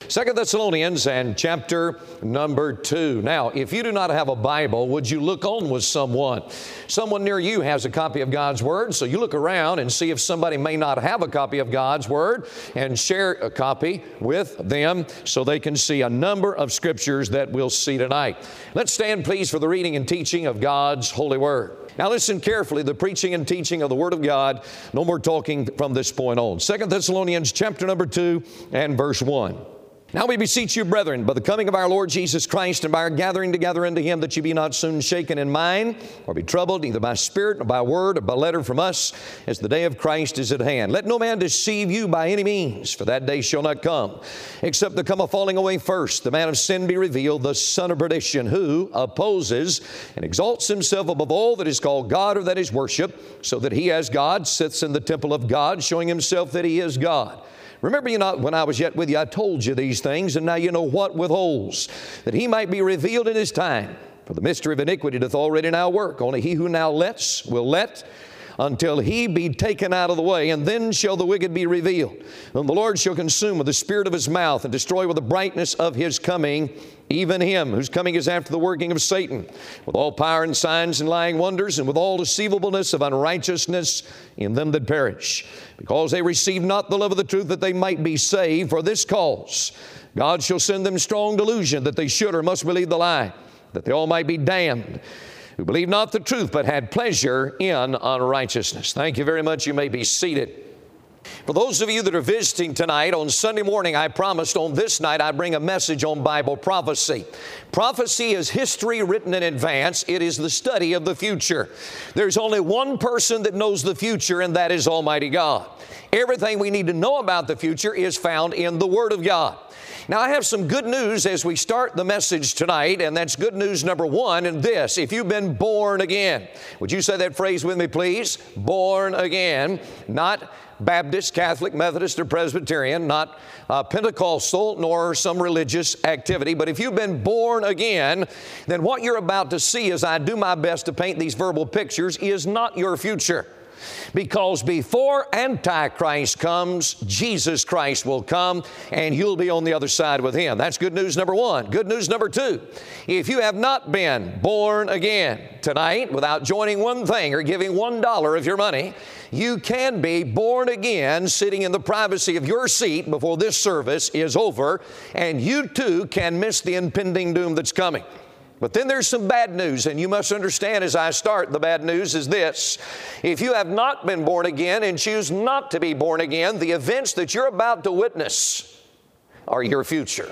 2 Thessalonians and chapter number 2. Now, if you do not have a Bible, would you look on with someone? Someone near you has a copy of God's Word, so you look around and see if somebody may not have a copy of God's Word and share a copy with them so they can see a number of scriptures that we'll see tonight. Let's stand, please, for the reading and teaching of God's holy Word. Now listen carefully, the preaching and teaching of the Word of God. No more talking from this point on. 2 Thessalonians chapter number 2 and verse 1. Now we beseech you, brethren, by the coming of our Lord Jesus Christ and by our gathering together unto Him, that you be not soon shaken in mind, or be troubled neither by spirit, nor by word, or by letter from us, as the day of Christ is at hand. Let no man deceive you by any means, for that day shall not come, except there come a falling away first, the man of sin be revealed, the son of perdition, who opposes and exalts himself above all that is called God or that is worshiped, so that he as God sits in the temple of God, showing himself that he is God. Remember you not when I was yet with you, I told you these things, and now you know what withholds, that he might be revealed in his time. For the mystery of iniquity doth already now work. Only he who now lets will let until he be taken out of the way, and then shall the wicked be revealed. Whom the Lord shall consume with the spirit of his mouth, and destroy with the brightness of his coming, even him whose coming is after the working of Satan, with all power and signs and lying wonders, and with all deceivableness of unrighteousness in them that perish, because they receive not the love of the truth, that they might be saved. For this cause God shall send them strong delusion, that they should or must believe the lie, that they all might be damned, who believed not the truth, but had pleasure in unrighteousness. Thank you very much. You may be seated. For those of you that are visiting tonight, on Sunday morning, I promised on this night I'd bring a message on Bible prophecy. Prophecy is history written in advance. It is the study of the future. There's only one person that knows the future, and that is Almighty God. Everything we need to know about the future is found in the Word of God. Now, I have some good news as we start the message tonight, and that's good news number one, and this: if you've been born again. Would you say that phrase with me, please? Born again. Not Baptist, Catholic, Methodist, or Presbyterian, not Pentecostal, nor some religious activity. But if you've been born again, then what you're about to see, as I do my best to paint these verbal pictures, is not your future. Because before Antichrist comes, Jesus Christ will come, and you'll be on the other side with Him. That's good news number one. Good news number two: if you have not been born again tonight, without joining one thing or giving $1 of your money, you can be born again sitting in the privacy of your seat before this service is over, and you too can miss the impending doom that's coming. But then there's some bad news, and you must understand as I start, the bad news is this: if you have not been born again and choose not to be born again, the events that you're about to witness are your future.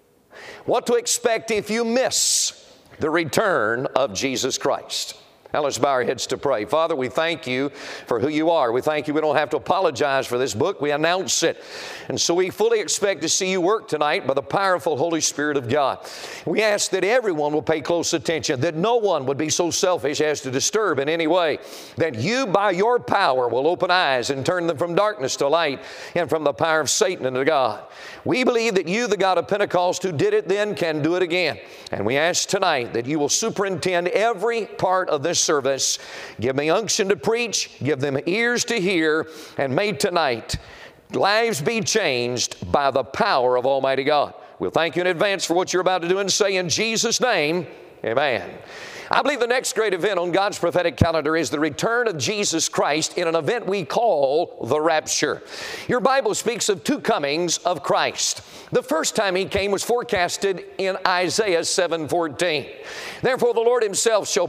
What to expect if you miss the return of Jesus Christ. Now let's bow our heads to pray. Father, we thank you for who you are. We thank you we don't have to apologize for this book. We announce it. And so we fully expect to see you work tonight by the powerful Holy Spirit of God. We ask that everyone will pay close attention, that no one would be so selfish as to disturb in any way, that you by your power will open eyes and turn them from darkness to light and from the power of Satan into God. We believe that you, the God of Pentecost, who did it then, can do it again. And we ask tonight that you will superintend every part of this service. Give me unction to preach, give them ears to hear, and may tonight lives be changed by the power of Almighty God. We'll thank you in advance for what you're about to do and say in Jesus' name, amen. I believe the next great event on God's prophetic calendar is the return of Jesus Christ in an event we call the rapture. Your Bible speaks of two comings of Christ. The first time He came was forecasted in Isaiah 7:14. Therefore the Lord Himself shall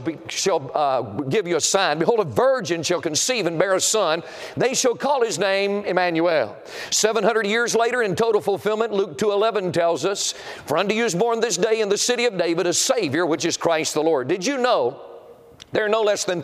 give you a sign. Behold, a virgin shall conceive and bear a son. They shall call His name Emmanuel. 700 years later, in total fulfillment, Luke 2:11 tells us, for unto you is born this day in the city of David a Savior, which is Christ the Lord. Did you know there are no less than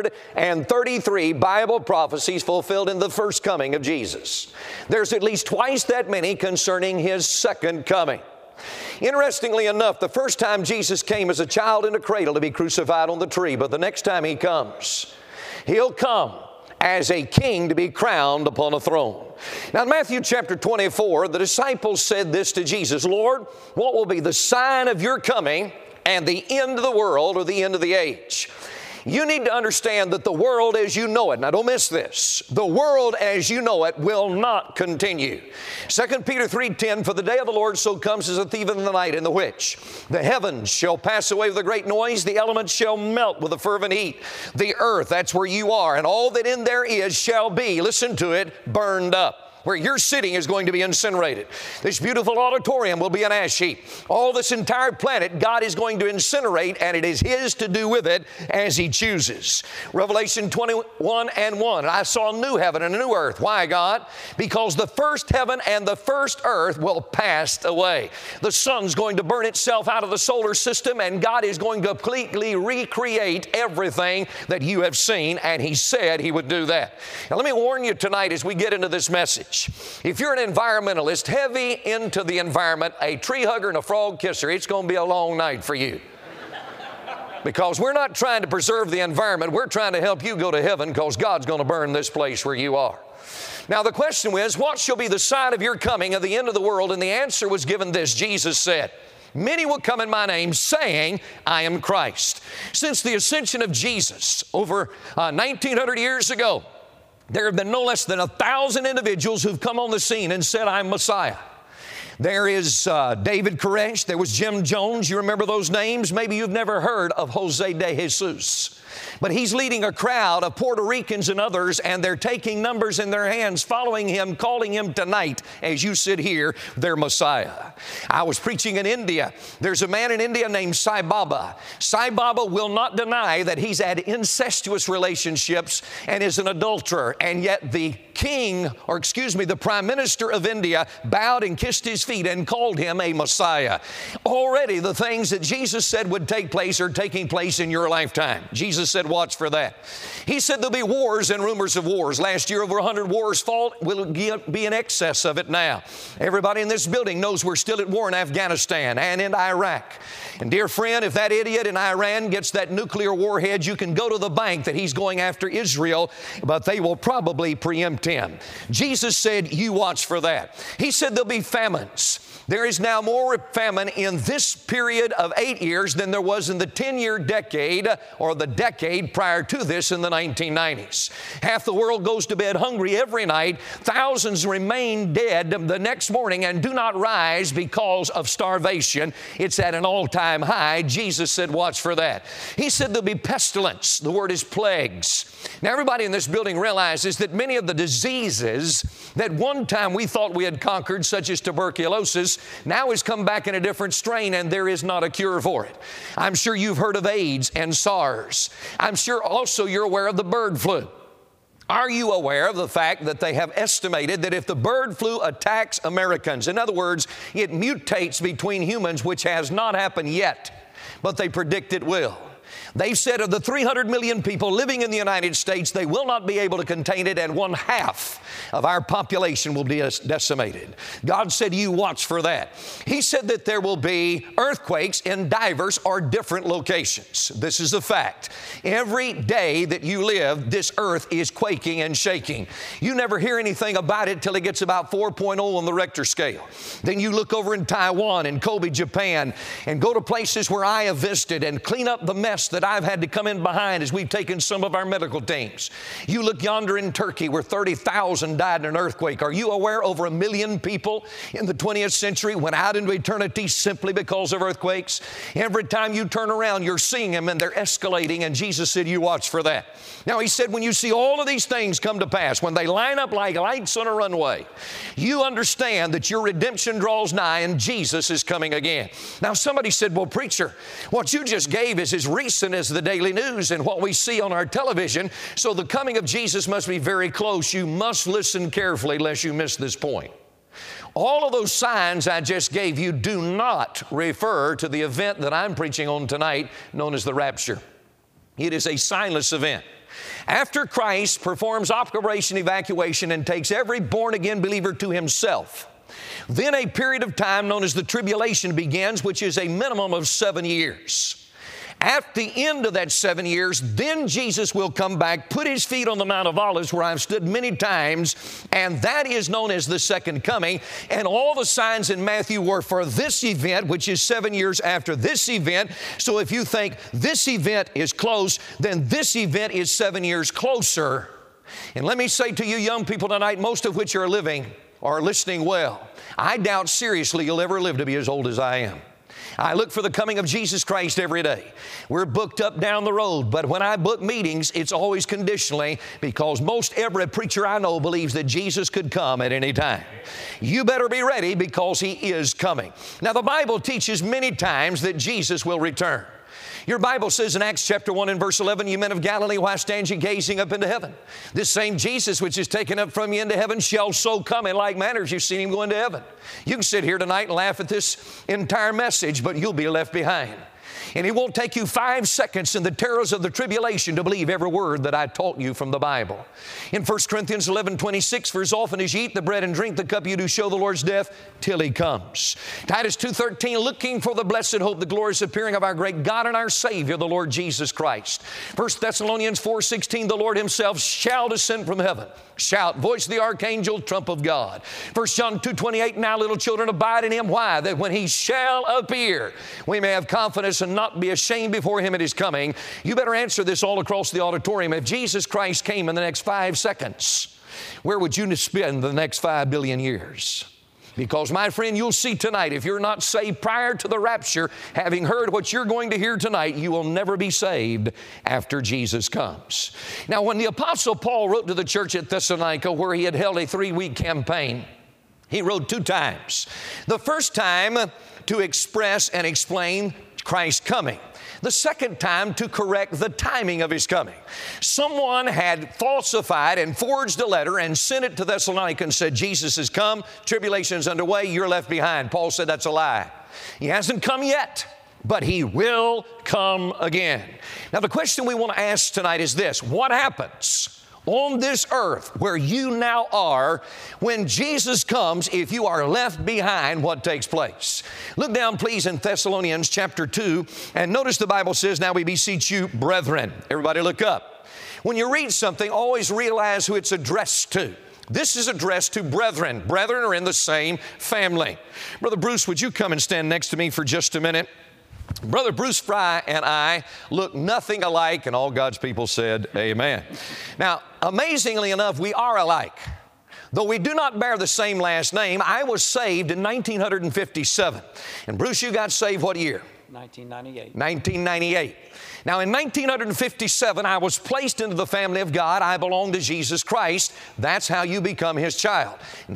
333 Bible prophecies fulfilled in the first coming of Jesus? There's at least twice that many concerning His second coming. Interestingly enough, the first time Jesus came as a child in a cradle to be crucified on the tree, but the next time He comes, He'll come as a king to be crowned upon a throne. Now in Matthew chapter 24, the disciples said this to Jesus: Lord, what will be the sign of your coming and the end of the world, or the end of the age? You need to understand that the world as you know it, now don't miss this, the world as you know it will not continue. 2 Peter 3:10, for the day of the Lord so comes as a thief in the night, in the which the heavens shall pass away with a great noise, the elements shall melt with a fervent heat. The earth, that's where you are, and all that in there is shall be, listen to it, burned up. Where you're sitting is going to be incinerated. This beautiful auditorium will be an ash heap. All this entire planet, God is going to incinerate, and it is His to do with it as He chooses. Revelation 21:1, I saw a new heaven and a new earth. Why, God? Because the first heaven and the first earth will pass away. The sun's going to burn itself out of the solar system, and God is going to completely recreate everything that you have seen, and He said He would do that. Now, let me warn you tonight as we get into this message. If you're an environmentalist, heavy into the environment, a tree hugger and a frog kisser, it's going to be a long night for you. Because we're not trying to preserve the environment, we're trying to help you go to heaven, because God's going to burn this place where you are. Now the question is, what shall be the sign of your coming of the end of the world? And the answer was given this. Jesus said, many will come in my name, saying, I am Christ. Since the ascension of Jesus over 1900 years ago, there have been no less than 1,000 individuals who've come on the scene and said, I'm Messiah. There is David Koresh. There was Jim Jones. You remember those names? Maybe you've never heard of Jose de Jesus. But he's leading a crowd of Puerto Ricans and others, and they're taking numbers in their hands, following him, calling him tonight, as you sit here, their Messiah. I was preaching in India. There's a man in India named Sai Baba. Sai Baba will not deny that he's had incestuous relationships and is an adulterer, and yet the the Prime Minister of India bowed and kissed his feet and called him a Messiah. Already the things that Jesus said would take place are taking place in your lifetime. Jesus said, watch for that. He said there'll be wars and rumors of wars. Last year, over 100 wars fought. Will be in excess of it now. Everybody in this building knows we're still at war in Afghanistan and in Iraq. And dear friend, if that idiot in Iran gets that nuclear warhead, you can go to the bank that he's going after Israel, but they will probably preempt him. Jesus said, you watch for that. He said there'll be famines. There is now more famine in this period of 8 years than there was in the 10-year decade or the decade prior to this in the 1990s. Half the world goes to bed hungry every night. Thousands remain dead the next morning and do not rise because of starvation. It's at an all-time high. Jesus said, watch for that. He said there'll be pestilence. The word is plagues. Now, everybody in this building realizes that many of the diseases that one time we thought we had conquered, such as tuberculosis, now has come back in a different strain, and there is not a cure for it. I'm sure you've heard of AIDS and SARS. I'm sure also you're aware of the bird flu. Are you aware of the fact that they have estimated that if the bird flu attacks Americans, in other words, it mutates between humans, which has not happened yet, but they predict it will. They've said of the 300 million people living in the United States, they will not be able to contain it, and 1/2 of our population will be decimated. God said, you watch for that. He said that there will be earthquakes in diverse or different locations. This is a fact. Every day that you live, this earth is quaking and shaking. You never hear anything about it till it gets about 4.0 on the Richter scale. Then you look over in Taiwan and Kobe, Japan, and go to places where I have visited and clean up the mess that I've had to come in behind as we've taken some of our medical teams. You look yonder in Turkey where 30,000 died in an earthquake. Are you aware over 1 million people in the 20th century went out into eternity simply because of earthquakes? Every time you turn around, you're seeing them, and they're escalating, and Jesus said, you watch for that. Now, He said, when you see all of these things come to pass, when they line up like lights on a runway, you understand that your redemption draws nigh and Jesus is coming again. Now, somebody said, well, preacher, what you just gave is as recent as the daily news and what we see on our television, so the coming of Jesus must be very close. You must listen carefully lest you miss this point. All of those signs I just gave you do not refer to the event that I'm preaching on tonight, known as the rapture. It is a signless event. After Christ performs Operation Evacuation and takes every born-again believer to Himself, then a period of time known as the tribulation begins, which is a minimum of 7 years. At the end of that 7 years, then Jesus will come back, put His feet on the Mount of Olives where I've stood many times, and that is known as the second coming. And all the signs in Matthew were for this event, which is 7 years after this event. So if you think this event is close, then this event is 7 years closer. And let me say to you young people tonight, most of which are listening well, I doubt seriously you'll ever live to be as old as I am. I look for the coming of Jesus Christ every day. We're booked up down the road, but when I book meetings, it's always conditionally, because most every preacher I know believes that Jesus could come at any time. You better be ready, because He is coming. Now, the Bible teaches many times that Jesus will return. Your Bible says in Acts chapter 1 and verse 11, "You men of Galilee, why stand ye gazing up into heaven? This same Jesus which is taken up from you into heaven shall so come in like manner as you've seen Him go into heaven." You can sit here tonight and laugh at this entire message, but you'll be left behind. And it won't take you 5 seconds in the terrors of the tribulation to believe every word that I taught you from the Bible. In 1 Corinthians 11:26, "For as often as ye eat the bread and drink the cup, you do show the Lord's death till He comes." Titus 2:13, "Looking for the blessed hope, the glorious appearing of our great God and our Savior, the Lord Jesus Christ." 1 Thessalonians 4:16, "The Lord Himself shall descend from heaven. Shout, voice of the archangel, trump of God." 1 John 2:28, "Now little children, abide in Him." Why? That when He shall appear, we may have confidence and not be ashamed before Him at His coming. You better answer this all across the auditorium. If Jesus Christ came in the next 5 seconds, where would you spend the next 5 billion years? Because, my friend, you'll see tonight, if you're not saved prior to the rapture, having heard what you're going to hear tonight, you will never be saved after Jesus comes. Now, when the Apostle Paul wrote to the church at Thessalonica, where he had held a 3-week campaign, he wrote 2 times. The first time to express and explain Christ's coming. The second time to correct the timing of His coming. Someone had falsified and forged a letter and sent it to Thessalonica and said, "Jesus has come, tribulation is underway, you're left behind." Paul said, "That's a lie. He hasn't come yet, but He will come again." Now, the question we want to ask tonight is this: what happens on this earth where you now are when Jesus comes? If you are left behind, what takes place? Look down, please, in Thessalonians chapter 2, and notice the Bible says, "Now we beseech you, brethren." Everybody look up. When you read something, always realize who it's addressed to. This is addressed to brethren. Brethren are in the same family. Brother Bruce, would you come and stand next to me for just a minute? Brother Bruce Fry and I look nothing alike, and all God's people said amen. Now, amazingly enough, we are alike. Though we do not bear the same last name, I was saved in 1957. And Bruce, you got saved what year? 1998. 1998. Now, in 1957, I was placed into the family of God. I belong to Jesus Christ. That's how you become His child.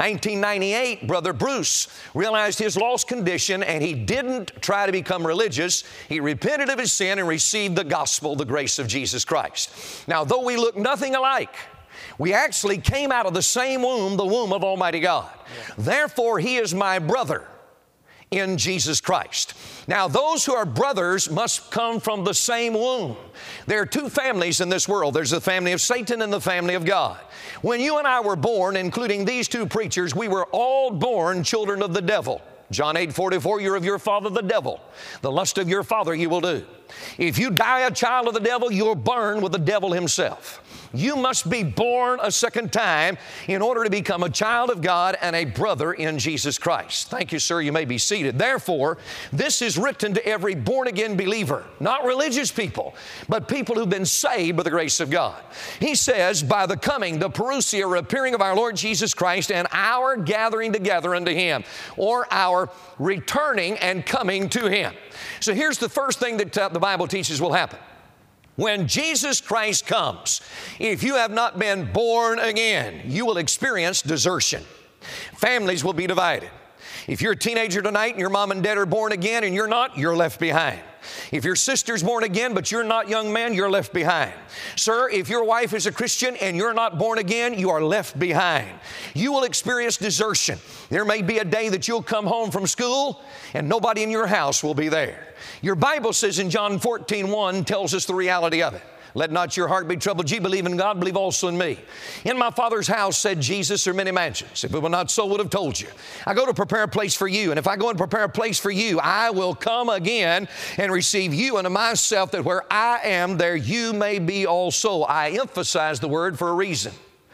1998, Brother Bruce realized his lost condition, and he didn't try to become religious. He repented of his sin and received the gospel, the grace of Jesus Christ. Now, though we look nothing alike, we actually came out of the same womb, the womb of Almighty God. Yeah. Therefore, he is my brother in Jesus Christ. Now, those who are brothers must come from the same womb. There are 2 families in this world. There's the family of Satan and the family of God. When you and I were born, including these 2 preachers, we were all born children of the devil. John 8:44, "You're of your father the devil. The lust of your father you will do." If you die a child of the devil, you'll burn with the devil himself. You must be born a second time in order to become a child of God and a brother in Jesus Christ. Thank you, sir. You may be seated. Therefore, this is written to every born-again believer, not religious people, but people who've been saved by the grace of God. He says, by the coming, the parousia, or appearing of our Lord Jesus Christ, and our gathering together unto Him, or our returning and coming to Him. So here's the first thing that the Bible teaches will happen. When Jesus Christ comes, if you have not been born again, you will experience desertion. Families will be divided. If you're a teenager tonight and your mom and dad are born again and you're not, you're left behind. If your sister's born again but you're not, young man, you're left behind. Sir, if your wife is a Christian and you're not born again, you are left behind. You will experience desertion. There may be a day that you'll come home from school and nobody in your house will be there. Your Bible says in John 14:1 tells us the reality of it. Let not your heart be troubled. Ye believe in God, believe also in me. In my Father's house, said Jesus, are many mansions. If it were not so, I would have told you. I go to prepare a place for you. And if I go and prepare a place for you, I will come again and receive you unto myself, that where I am, there you may be also. I emphasize the word for a reason.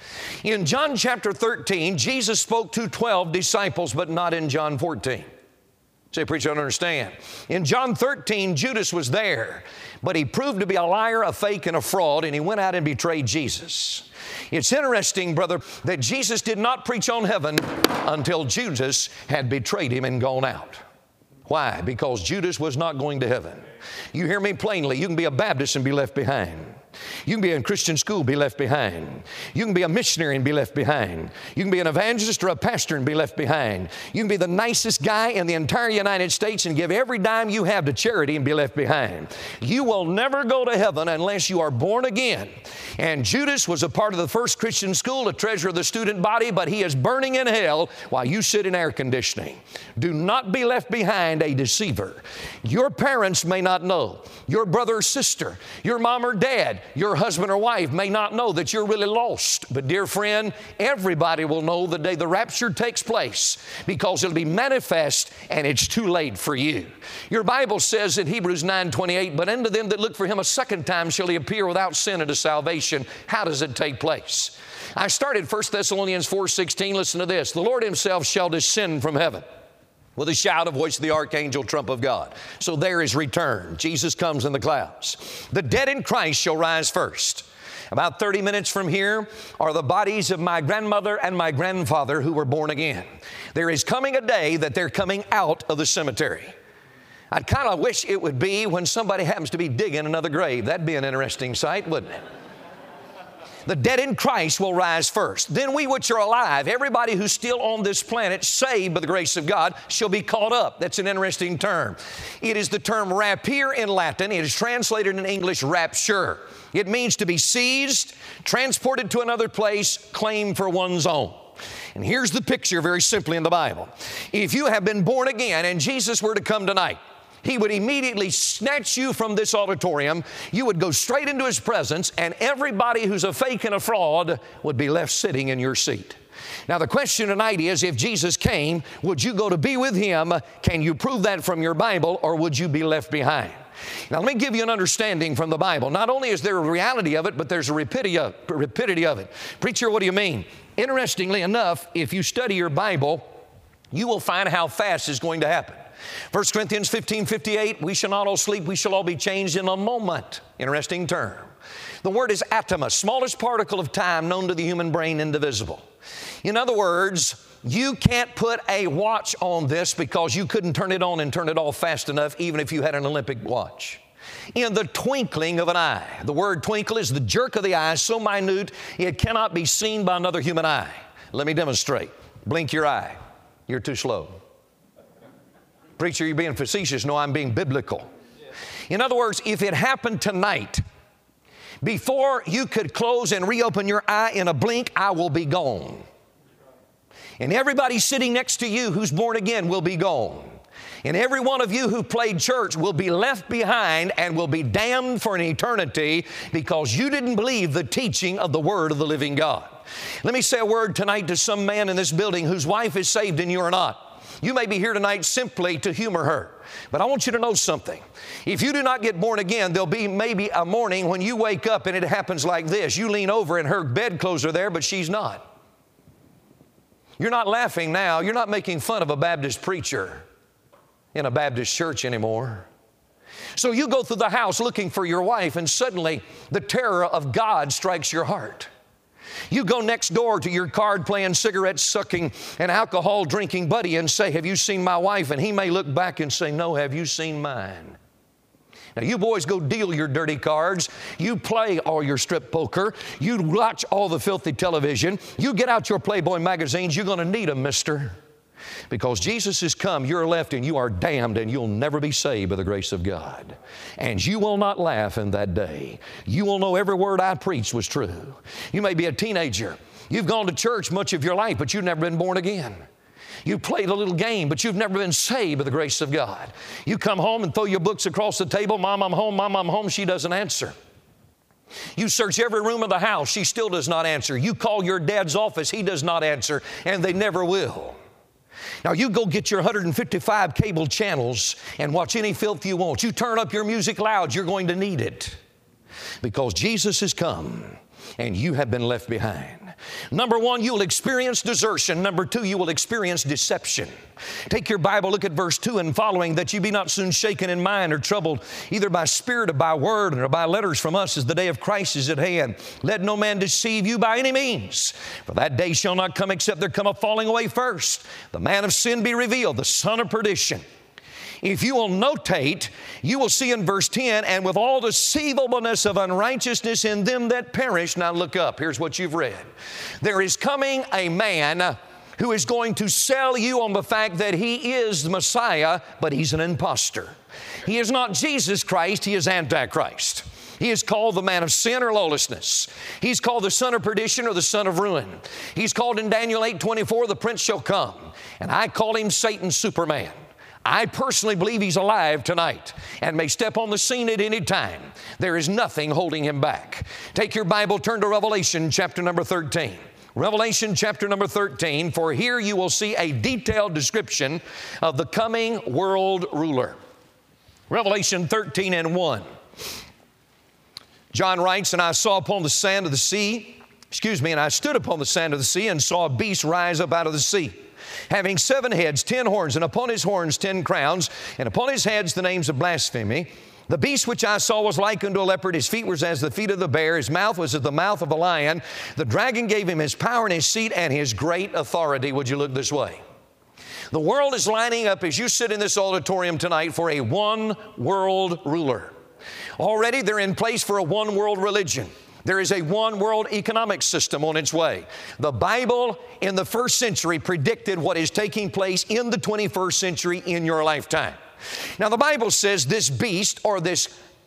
In John chapter 13, Jesus spoke to 12 disciples, but not in John 14. Say, preacher, I don't understand. In John 13, Judas was there, but he proved to be a liar, a fake, and a fraud, and he went out and betrayed Jesus. It's interesting, brother, that Jesus did not preach on heaven until Judas had betrayed him and gone out. Why? Because Judas was not going to heaven. You hear me plainly. You can be a Baptist and be left behind. You can be in Christian school, be left behind. You can be a missionary and be left behind. You can be an evangelist or a pastor and be left behind. You can be the nicest guy in the entire United States and give every dime you have to charity and be left behind. You will never go to heaven unless you are born again. And Judas was a part of the first Christian school, a treasurer of the student body, but he is burning in hell while you sit in air conditioning. Do not be left behind a deceiver. Your parents may not know. Your brother or sister, your mom or dad, your husband or wife may not know that you're really lost. But dear friend, everybody will know the day the rapture takes place, because it'll be manifest and it's too late for you. Your Bible says in Hebrews 9:28, but unto them that look for Him a second time shall He appear without sin unto salvation. How does it take place? I started 1 Thessalonians 4:16. Listen to this. The Lord Himself shall descend from heaven with a shout of voice of the archangel, trump of God. So there is return. Jesus comes in the clouds. The dead in Christ shall rise first. About 30 minutes from here are the bodies of my grandmother and my grandfather who were born again. There is coming a day that they're coming out of the cemetery. I'd kind of wish it would be when somebody happens to be digging another grave. That'd be an interesting sight, wouldn't it? The dead in Christ will rise first. Then we which are alive, everybody who's still on this planet, saved by the grace of God, shall be caught up. That's an interesting term. It is the term rapere in Latin. It is translated in English rapture. It means to be seized, transported to another place, claimed for one's own. And here's the picture very simply in the Bible. If you have been born again and Jesus were to come tonight, He would immediately snatch you from this auditorium. You would go straight into His presence, and everybody who's a fake and a fraud would be left sitting in your seat. Now, the question tonight is, if Jesus came, would you go to be with Him? Can you prove that from your Bible, or would you be left behind? Now, let me give you an understanding from the Bible. Not only is there a reality of it, but there's a rapidity of it. Preacher, what do you mean? Interestingly enough, if you study your Bible, you will find how fast it's going to happen. 1 Corinthians 15:58, we shall not all sleep, we shall all be changed in a moment. Interesting term. The word is atomos, smallest particle of time known to the human brain, indivisible. In other words, you can't put a watch on this because you couldn't turn it on and turn it off fast enough, even if you had an Olympic watch. In the twinkling of an eye. The word twinkle is the jerk of the eye, so minute it cannot be seen by another human eye. Let me demonstrate. Blink your eye. You're too slow. Preacher, you're being facetious. No, I'm being biblical. In other words, if it happened tonight, before you could close and reopen your eye in a blink, I will be gone. And everybody sitting next to you who's born again will be gone. And every one of you who played church will be left behind and will be damned for an eternity because you didn't believe the teaching of the Word of the living God. Let me say a word tonight to some man in this building whose wife is saved and you are not. You may be here tonight simply to humor her. But I want you to know something. If you do not get born again, there'll be maybe a morning when you wake up and it happens like this. You lean over and her bedclothes are there, but she's not. You're not laughing now. You're not making fun of a Baptist preacher in a Baptist church anymore. So you go through the house looking for your wife, and suddenly the terror of God strikes your heart. You go next door to your card-playing, cigarette-sucking, and alcohol-drinking buddy and say, have you seen my wife? And he may look back and say, no, have you seen mine? Now, you boys go deal your dirty cards. You play all your strip poker. You watch all the filthy television. You get out your Playboy magazines. You're going to need them, mister. Because Jesus has come, you're left, and you are damned, and you'll never be saved by the grace of God. And you will not laugh in that day. You will know every word I preached was true. You may be a teenager. You've gone to church much of your life, but you've never been born again. You played a little game, but you've never been saved by the grace of God. You come home and throw your books across the table. Mom, I'm home. Mom, I'm home. She doesn't answer. You search every room of the house, she still does not answer. You call your dad's office, he does not answer, and they never will. Now, you go get your 155 cable channels and watch any filth you want. You turn up your music loud, you're going to need it, because Jesus has come and you have been left behind. Number one, you will experience desertion. Number two, you will experience deception. Take your Bible, look at verse 2 and following, that you be not soon shaken in mind or troubled, either by spirit or by word or by letters from us, as the day of Christ is at hand. Let no man deceive you by any means, for that day shall not come except there come a falling away first. The man of sin be revealed, the son of perdition. If you will notate, you will see in verse 10, and with all deceivableness of unrighteousness in them that perish. Now look up, here's what you've read. There is coming a man who is going to sell you on the fact that he is the Messiah, but he's an imposter. He is not Jesus Christ, he is Antichrist. He is called the man of sin or lawlessness. He's called the son of perdition or the son of ruin. He's called in Daniel 8:24, the prince shall come. And I call him Satan's Superman. I personally believe he's alive tonight and may step on the scene at any time. There is nothing holding him back. Take your Bible, turn to Revelation chapter number 13. Revelation chapter number 13, for here you will see a detailed description of the coming world ruler. Revelation 13 and 1. John writes, and I saw upon the sand of the sea, and I stood upon the sand of the sea and saw a beast rise up out of the sea, having 7 heads, 10 horns, and upon his horns 10 crowns, and upon his heads the names of blasphemy. The beast which I saw was like unto a leopard. His feet were as the feet of the bear. His mouth was as the mouth of a lion. The dragon gave him his power and his seat and his great authority. Would you look this way? The world is lining up as you sit in this auditorium tonight for a one world ruler. Already they're in place for a one world religion. There is a one world economic system on its way. The Bible in the first century predicted what is taking place in the 21st century in your lifetime. Now the Bible says this beast or this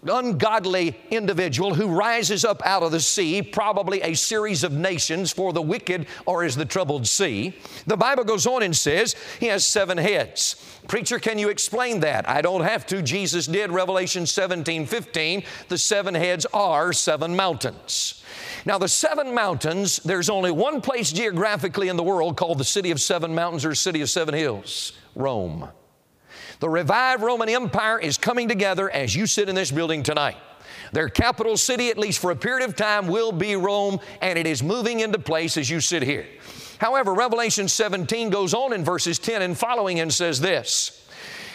ungodly individual who rises up out of the sea, probably a series of nations, for the wicked or is the troubled sea. The Bible goes on and says he has 7 heads. Preacher, can you explain that? I don't have to. Jesus did. Revelation 17:15. The 7 heads are 7 mountains. Now the 7 mountains, there's only one place geographically in the world called the city of 7 mountains or city of 7 hills, Rome. The revived Roman Empire is coming together as you sit in this building tonight. Their capital city, at least for a period of time, will be Rome, and it is moving into place as you sit here. However, Revelation 17 goes on in verses 10 and following and says this: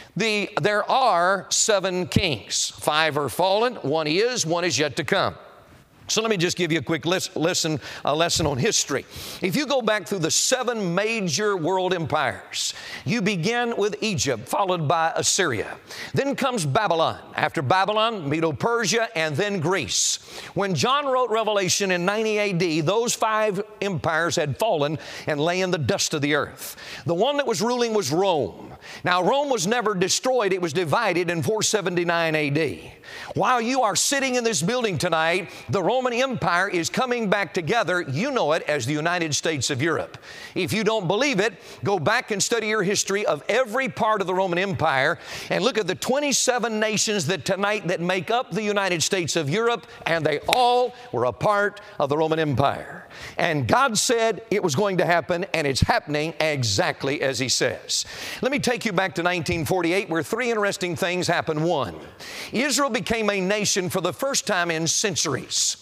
there are 7 kings. 5 are fallen, one is yet to come. So let me just give you a quick lesson on history. If you go back through the 7 major world empires, you begin with Egypt, followed by Assyria. Then comes Babylon. After Babylon, Medo-Persia, and then Greece. When John wrote Revelation in 90 AD, those 5 empires had fallen and lay in the dust of the earth. The one that was ruling was Rome. Now, Rome was never destroyed. It was divided in 479 AD. While you are sitting in this building tonight, the Roman Empire is coming back together. You know it as the United States of Europe. If you don't believe it, go back and study your history of every part of the Roman Empire and look at the 27 nations that make up the United States of Europe, and they all were a part of the Roman Empire. And God said it was going to happen, and it's happening exactly as He says. Let me take you back to 1948, where 3 interesting things happened. 1, Israel became a nation for the first time in centuries.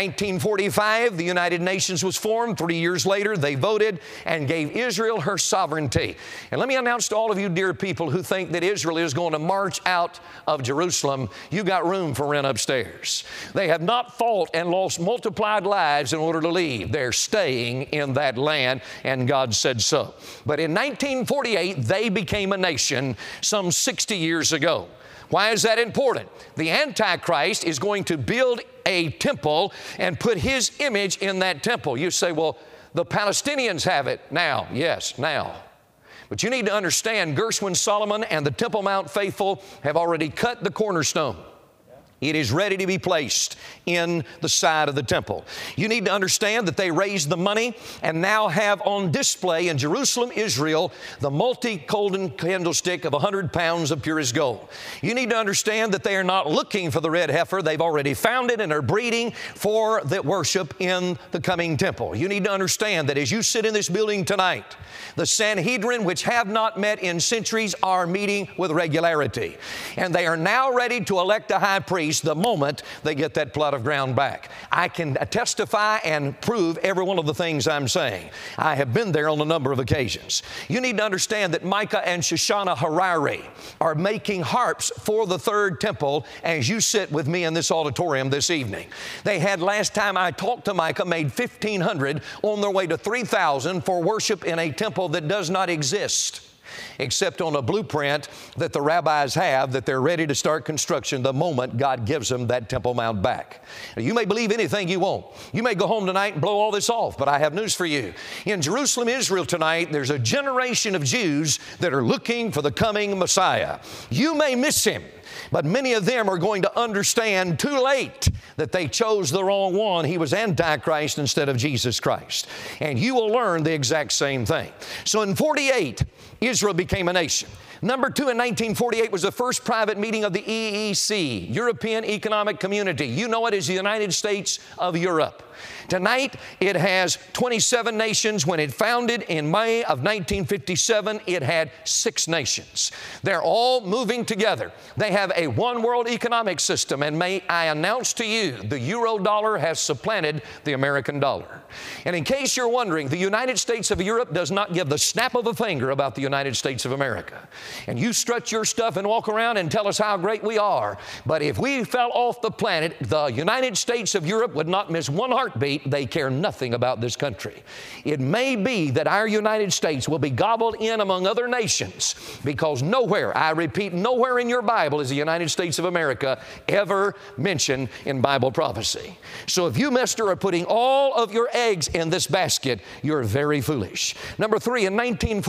1945, the United Nations was formed. 3 years later, they voted and gave Israel her sovereignty. And let me announce to all of you, dear people, who think that Israel is going to march out of Jerusalem, you got room for rent upstairs. They have not fought and lost multiplied lives in order to leave. They're staying in that land, and God said so. But in 1948, they became a nation some 60 years ago. Why is that important? The Antichrist is going to build a temple and put his image in that temple. You say, well, the Palestinians have it now. Yes, now. But you need to understand, Gershwin Solomon and the Temple Mount faithful have already cut the cornerstone. It is ready to be placed in the side of the temple. You need to understand that they raised the money and now have on display in Jerusalem, Israel, the multi-golden candlestick of 100 pounds of purest gold. You need to understand that they are not looking for the red heifer. They've already found it and are breeding for the worship in the coming temple. You need to understand that as you sit in this building tonight, the Sanhedrin, which have not met in centuries, are meeting with regularity. And they are now ready to elect a high priest the moment they get that plot of ground back. I can testify and prove every one of the things I'm saying. I have been there on a number of occasions. You need to understand that Micah and Shoshana Harari are making harps for the third temple as you sit with me in this auditorium this evening. They had, last time I talked to Micah, made 1,500 on their way to 3,000 for worship in a temple that does not exist, except on a blueprint that the rabbis have, that they're ready to start construction the moment God gives them that Temple Mount back. Now, you may believe anything you want. You may go home tonight and blow all this off, but I have news for you. In Jerusalem, Israel tonight, there's a generation of Jews that are looking for the coming Messiah. You may miss him, but many of them are going to understand too late that they chose the wrong one. He was Antichrist instead of Jesus Christ. And you will learn the exact same thing. So in 48, Israel became a nation. Number two, in 1948 was the first private meeting of the EEC, European Economic Community. You know it as the United States of Europe. Tonight, it has 27 nations. When it founded in May of 1957, it had 6 nations. They're all moving together. They have a one world economic system, and may I announce to you, the euro dollar has supplanted the American dollar. And in case you're wondering, the United States of Europe does not give the snap of a finger about the United States of America. And you strut your stuff and walk around and tell us how great we are. But if we fell off the planet, the United States of Europe would not miss one heartbeat. They care nothing about this country. It may be that our United States will be gobbled in among other nations, because nowhere, I repeat, nowhere in your Bible is the United States of America ever mentioned in Bible prophecy. So if you, mister, are putting all of your eggs in this basket, you're very foolish. Number three, in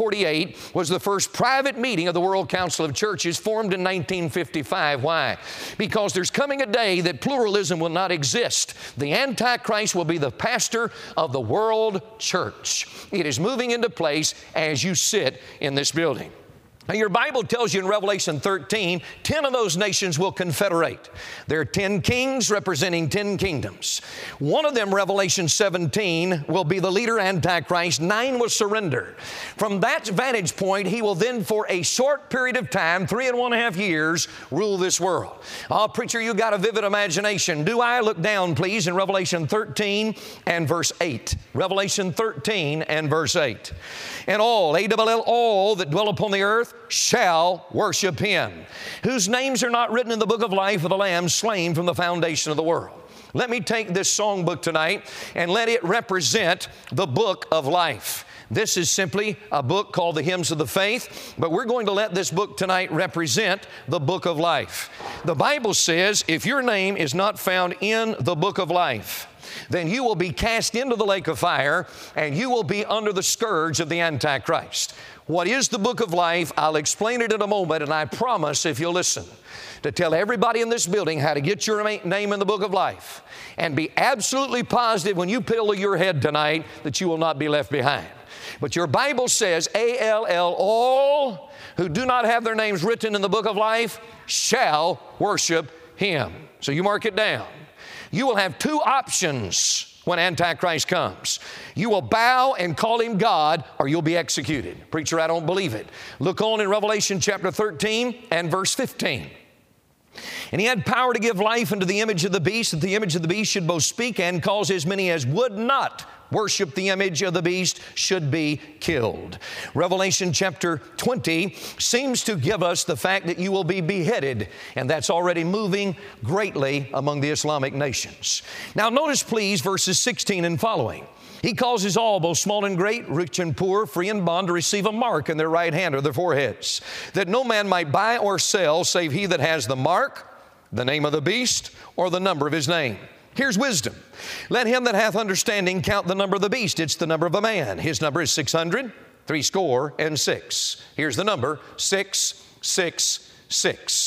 1948 was the first private meeting of the World Council of Churches, formed in 1955. Why? Because there's coming a day that pluralism will not exist. The Antichrist will be the pastor of the world church. It is moving into place as you sit in this building. Now, your Bible tells you in Revelation 13, 10 of those nations will confederate. There are 10 kings representing 10 kingdoms. One of them, Revelation 17, will be the leader, Antichrist. 9 will surrender. From that vantage point, he will then, for a short period of time, 3.5 years, rule this world. Oh, preacher, you got a vivid imagination. Do I? Look down, please, in Revelation 13 and verse 8. Revelation 13 and verse 8. And all, A-double-L, all that dwell upon the earth shall worship him, whose names are not written in the book of life of the Lamb slain from the foundation of the world. Let me take this songbook tonight and let it represent the book of life. This is simply a book called the Hymns of the Faith, but we're going to let this book tonight represent the book of life. The Bible says if your name is not found in the book of life, then you will be cast into the lake of fire, and you will be under the scourge of the Antichrist. What is the book of life? I'll explain it in a moment, and I promise, if you'll listen, to tell everybody in this building how to get your name in the book of life, and be absolutely positive when you pillow your head tonight that you will not be left behind. But your Bible says, A-L-L, all who do not have their names written in the book of life shall worship him. So you mark it down. You will have 2 options when Antichrist comes. You will bow and call him God, or you'll be executed. Preacher, I don't believe it. Look on in Revelation chapter 13 and verse 15. And he had power to give life unto the image of the beast, that the image of the beast should both speak and cause as many as would not worship the image of the beast should be killed. Revelation chapter 20 seems to give us the fact that you will be beheaded, and that's already moving greatly among the Islamic nations. Now notice please verses 16 and following. He causes all, both small and great, rich and poor, free and bond, to receive a mark in their right hand or their foreheads, that no man might buy or sell save he that has the mark, the name of the beast, or the number of his name. Here's wisdom. Let him that hath understanding count the number of the beast. It's the number of a man. His number is 666. Here's the number, 666.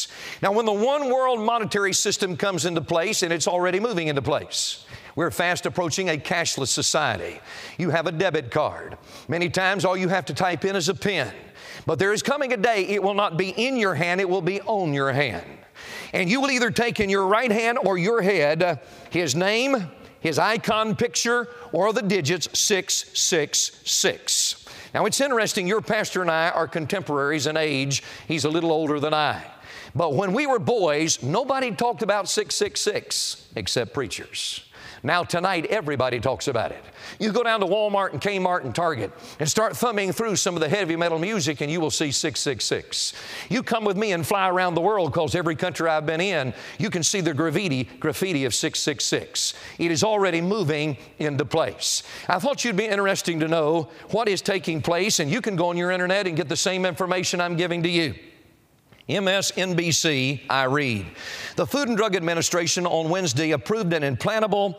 Now, when the one world monetary system comes into place, and it's already moving into place, we're fast approaching a cashless society. You have a debit card. Many times all you have to type in is a PIN. But there is coming a day it will not be in your hand, it will be on your hand. And you will either take in your right hand or your head his name, his icon picture, or the digits 666. Now, it's interesting, your pastor and I are contemporaries in age. He's a little older than I. But when we were boys, nobody talked about 666 except preachers. Now tonight, everybody talks about it. You go down to Walmart and Kmart and Target and start thumbing through some of the heavy metal music and you will see 666. You come with me and fly around the world, because every country I've been in, you can see the graffiti of 666. It is already moving into place. I thought you'd be interesting to know what is taking place, and you can go on your internet and get the same information I'm giving to you. MSNBC, I read. The Food and Drug Administration on Wednesday approved an implantable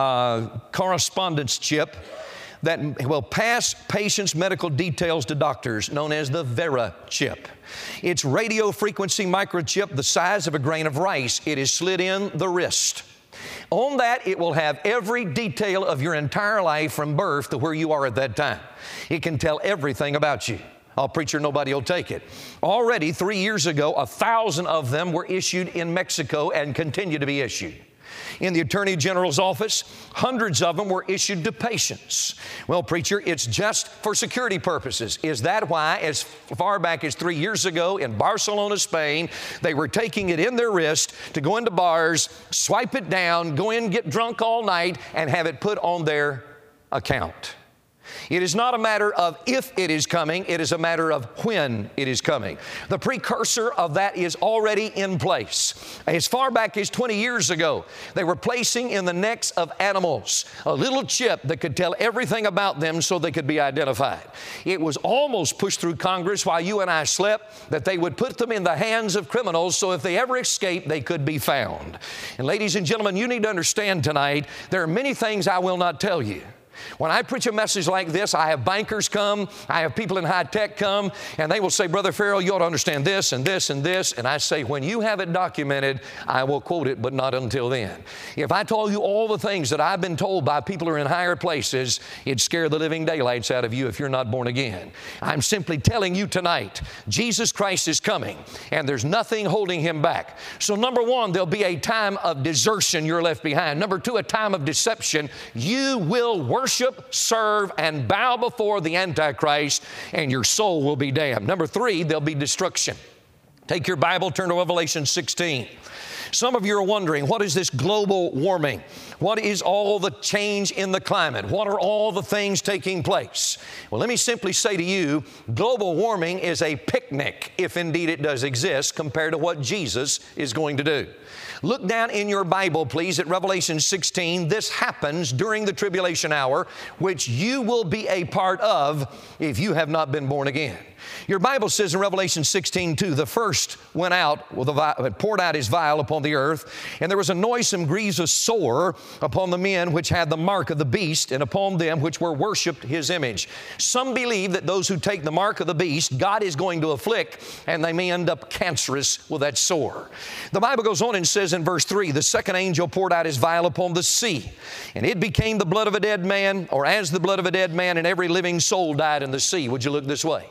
correspondence chip that will pass patients' medical details to doctors, known as the Vera chip. It's radio frequency microchip the size of a grain of rice. It is slid in the wrist. On that, it will have every detail of your entire life from birth to where you are at that time. It can tell everything about you. Oh, preacher, nobody will take it. Already 3 years ago, 1,000 of them were issued in Mexico and continue to be issued. In the Attorney General's office, hundreds of them were issued to patients. Well, preacher, it's just for security purposes. Is that why, as far back as 3 years ago in Barcelona, Spain, they were taking it in their wrist to go into bars, swipe it down, go in, get drunk all night, and have it put on their account? It is not a matter of if it is coming, it is a matter of when it is coming. The precursor of that is already in place. As far back as 20 years ago, they were placing in the necks of animals a little chip that could tell everything about them so they could be identified. It was almost pushed through Congress while you and I slept that they would put them in the hands of criminals so if they ever escaped, they could be found. And ladies and gentlemen, you need to understand tonight, there are many things I will not tell you. When I preach a message like this, I have bankers come, I have people in high tech come, and they will say, Brother Farrell, you ought to understand this and this and this. And I say, when you have it documented, I will quote it, but not until then. If I told you all the things that I've been told by people who are in higher places, it'd scare the living daylights out of you if you're not born again. I'm simply telling you tonight, Jesus Christ is coming, and there's nothing holding Him back. So number one, there'll be a time of desertion you're left behind. Number two, a time of deception. You will worship, serve, and bow before the Antichrist, and your soul will be damned. Number three, there'll be destruction. Take your Bible, turn to Revelation 16. Some of you are wondering, what is this global warming? What is all the change in the climate? What are all the things taking place? Well, let me simply say to you, global warming is a picnic, if indeed it does exist, compared to what Jesus is going to do. Look down in your Bible, please, at Revelation 16. This happens during the tribulation hour, which you will be a part of if you have not been born again. Your Bible says in Revelation 16:2, the first went out, poured out his vial upon the earth, and there was a noisome, grievous sore upon the men which had the mark of the beast, and upon them which were worshipped his image. Some believe that those who take the mark of the beast, God is going to afflict, and they may end up cancerous with that sore. The Bible goes on and says in verse 3, the second angel poured out his vial upon the sea, and it became the blood of a dead man, or as the blood of a dead man, and every living soul died in the sea. Would you look this way?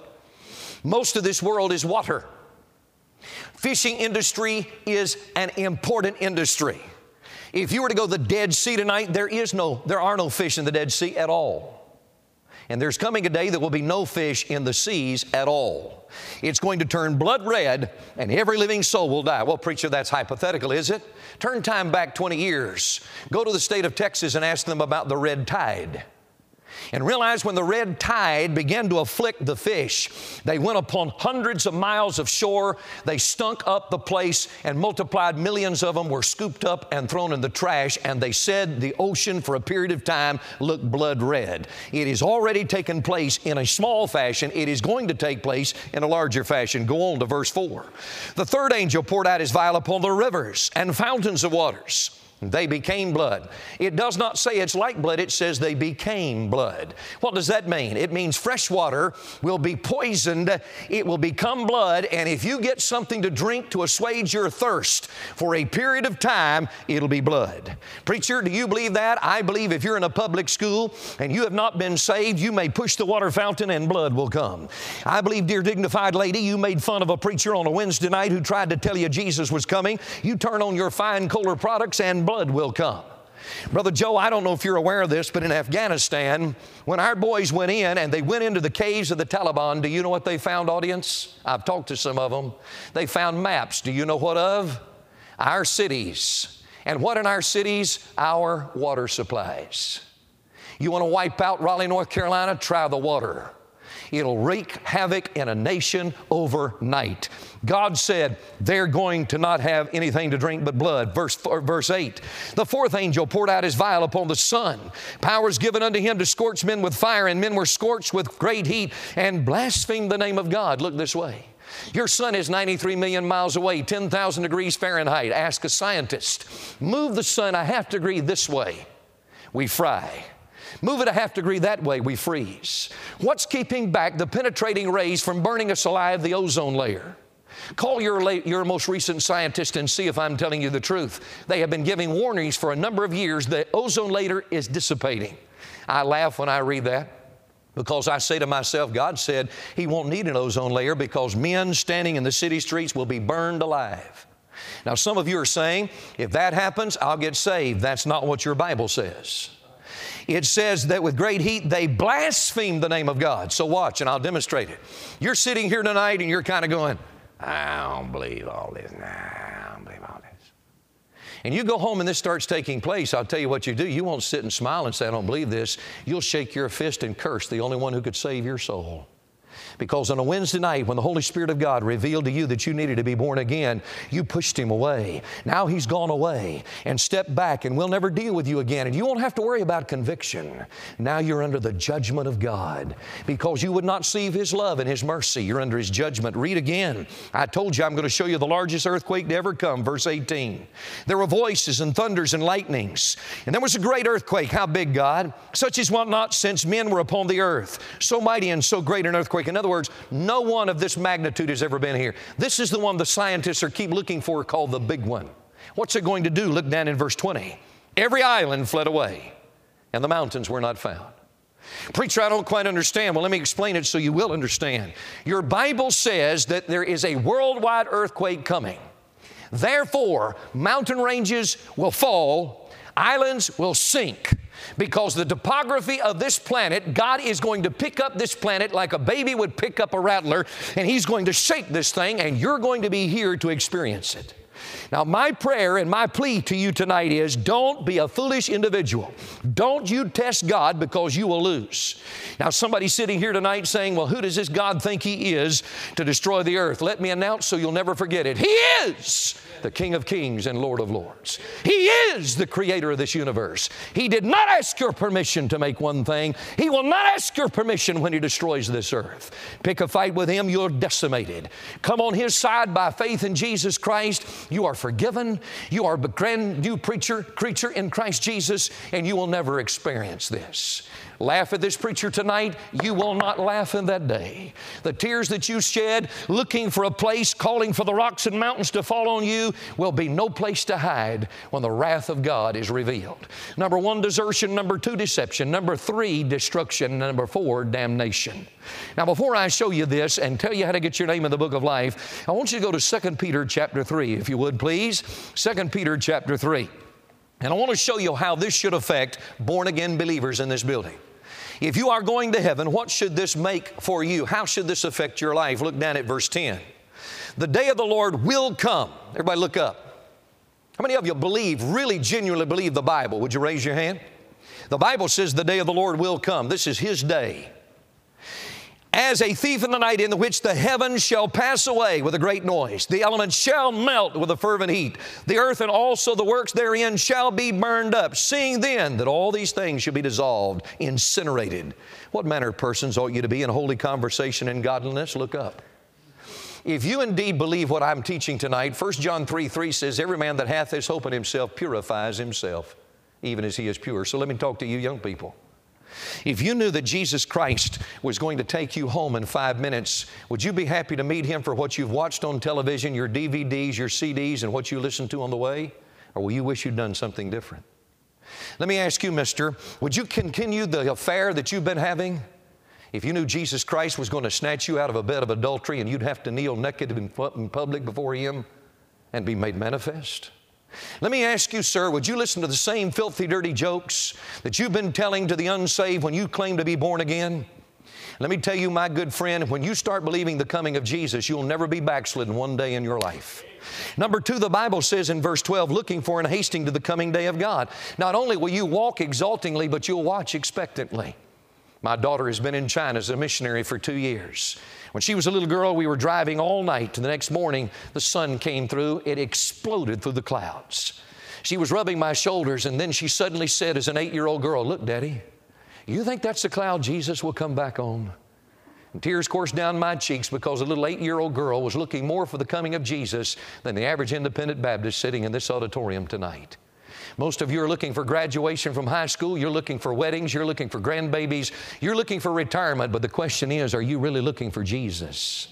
Most of this world is water. Fishing industry is an important industry. If you were to go to the Dead Sea tonight, there are no fish in the Dead Sea at all. And there's coming a day there will be no fish in the seas at all. It's going to turn blood red and every living soul will die. Well, preacher, that's hypothetical, is it? Turn time back 20 years. Go to the state of Texas and ask them about the red tide. And realize when the red tide began to afflict the fish, they went upon hundreds of miles of shore, they stunk up the place and multiplied. Millions of them were scooped up and thrown in the trash, and they said the ocean for a period of time looked blood red. It has already taken place in a small fashion. It is going to take place in a larger fashion. Go on to verse 4. The third angel poured out his vial upon the rivers and fountains of waters They became blood. It does not say it's like blood. It says they became blood. What does that mean? It means fresh water will be poisoned. It will become blood. And if you get something to drink to assuage your thirst for a period of time, it'll be blood. Preacher, do you believe that? I believe if you're in a public school and you have not been saved, you may push the water fountain and blood will come. I believe, dear dignified lady, you made fun of a preacher on a Wednesday night who tried to tell you Jesus was coming. You turn on your fine Kohler products and blood will come. Brother Joe, I don't know if you're aware of this, but in Afghanistan, when our boys went in and they went into the caves of the Taliban, do you know what they found, audience? I've talked to some of them. They found maps. Do you know what of? Our cities. And what in our cities? Our water supplies. You want to wipe out Raleigh, North Carolina? Try the water. It'll wreak havoc in a nation overnight. God said they're going to not have anything to drink but blood. Verse 8, the fourth angel poured out his vial upon the sun. Power is given unto him to scorch men with fire, and men were scorched with great heat and blasphemed the name of God. Look this way. Your sun is 93 million miles away, 10,000 degrees Fahrenheit. Ask a scientist. Move the sun a half degree this way, we fry. Move it a half degree that way, we freeze. What's keeping back the penetrating rays from burning us alive? The ozone layer. Call your most recent scientist and see if I'm telling you the truth. They have been giving warnings for a number of years. The ozone layer is dissipating. I laugh when I read that because I say to myself, God said He won't need an ozone layer because men standing in the city streets will be burned alive. Now, some of you are saying, if that happens, I'll get saved. That's not what your Bible says. It says that with great heat, they blasphemed the name of God. So watch, and I'll demonstrate it. You're sitting here tonight, and you're kind of going, I don't believe all this. Nah, I don't believe all this. And you go home, and this starts taking place. I'll tell you what you do. You won't sit and smile and say, I don't believe this. You'll shake your fist and curse the only one who could save your soul. Because on a Wednesday night, when the Holy Spirit of God revealed to you that you needed to be born again, you pushed Him away. Now He's gone away and stepped back, and we'll never deal with you again. And you won't have to worry about conviction. Now you're under the judgment of God because you would not receive His love and His mercy. You're under His judgment. Read again. I told you I'm going to show you the largest earthquake to ever come. Verse 18. There were voices and thunders and lightnings. And there was a great earthquake. How big, God? Such as one not since men were upon the earth. So mighty and so great an earthquake. In other words, no one of this magnitude has ever been here. This is the one the scientists are keep looking for, called the big one. What's it going to do? Look down in verse 20. Every island fled away, and the mountains were not found. Preacher, I don't quite understand. Well, let me explain it so you will understand. Your Bible says that there is a worldwide earthquake coming. Therefore, mountain ranges will fall, islands will sink. Because the topography of this planet, God is going to pick up this planet like a baby would pick up a rattler, and He's going to shake this thing, and you're going to be here to experience it. Now, my prayer and my plea to you tonight is don't be a foolish individual. Don't you test God because you will lose. Now, somebody sitting here tonight saying, well, who does this God think He is to destroy the earth? Let me announce so you'll never forget it. He is the King of Kings and Lord of Lords. He is the Creator of this universe. He did not ask your permission to make one thing. He will not ask your permission when He destroys this earth. Pick a fight with Him, you're decimated. Come on His side by faith in Jesus Christ. You are forgiven. You are a brand new creature in Christ Jesus, and you will never experience this. Laugh at this preacher tonight. You will not laugh in that day. The tears that you shed looking for a place, calling for the rocks and mountains to fall on you, will be no place to hide when the wrath of God is revealed. Number 1, desertion. Number 2, deception. Number 3, destruction. Number 4, damnation. Now, before I show you this and tell you how to get your name in the book of life, I want you to go to 2 Peter chapter 3, if you would, please. 2 Peter chapter 3. And I want to show you how this should affect born-again believers in this building. If you are going to heaven, what should this make for you? How should this affect your life? Look down at verse 10. The day of the Lord will come. Everybody look up. How many of you believe, really genuinely believe the Bible? Would you raise your hand? The Bible says the day of the Lord will come. This is His day. As a thief in the night, in the which the heavens shall pass away with a great noise. The elements shall melt with a fervent heat. The earth and also the works therein shall be burned up. Seeing then that all these things shall be dissolved, incinerated. What manner of persons ought you to be in holy conversation and godliness? Look up. If you indeed believe what I'm teaching tonight, 1 John 3:3 says, every man that hath this hope in himself purifies himself, even as he is pure. So let me talk to you young people. If you knew that Jesus Christ was going to take you home in 5 minutes, would you be happy to meet Him for what you've watched on television, your DVDs, your CDs, and what you listened to on the way? Or will you wish you'd done something different? Let me ask you, mister, would you continue the affair that you've been having? If you knew Jesus Christ was going to snatch you out of a bed of adultery and you'd have to kneel naked in public before Him and be made manifest? Let me ask you, sir, would you listen to the same filthy, dirty jokes that you've been telling to the unsaved when you claim to be born again? Let me tell you, my good friend, when you start believing the coming of Jesus, you'll never be backslidden one day in your life. Number 2, the Bible says in verse 12, looking for and hasting to the coming day of God. Not only will you walk exultingly, but you'll watch expectantly. My daughter has been in China as a missionary for 2 years. When she was a little girl, we were driving all night. The next morning, the sun came through. It exploded through the clouds. She was rubbing my shoulders, and then she suddenly said as an 8-year-old girl, look, Daddy, you think that's the cloud Jesus will come back on? And tears coursed down my cheeks because a little 8-year-old girl was looking more for the coming of Jesus than the average independent Baptist sitting in this auditorium tonight. Most of you are looking for graduation from high school. You're looking for weddings. You're looking for grandbabies. You're looking for retirement. But the question is, are you really looking for Jesus?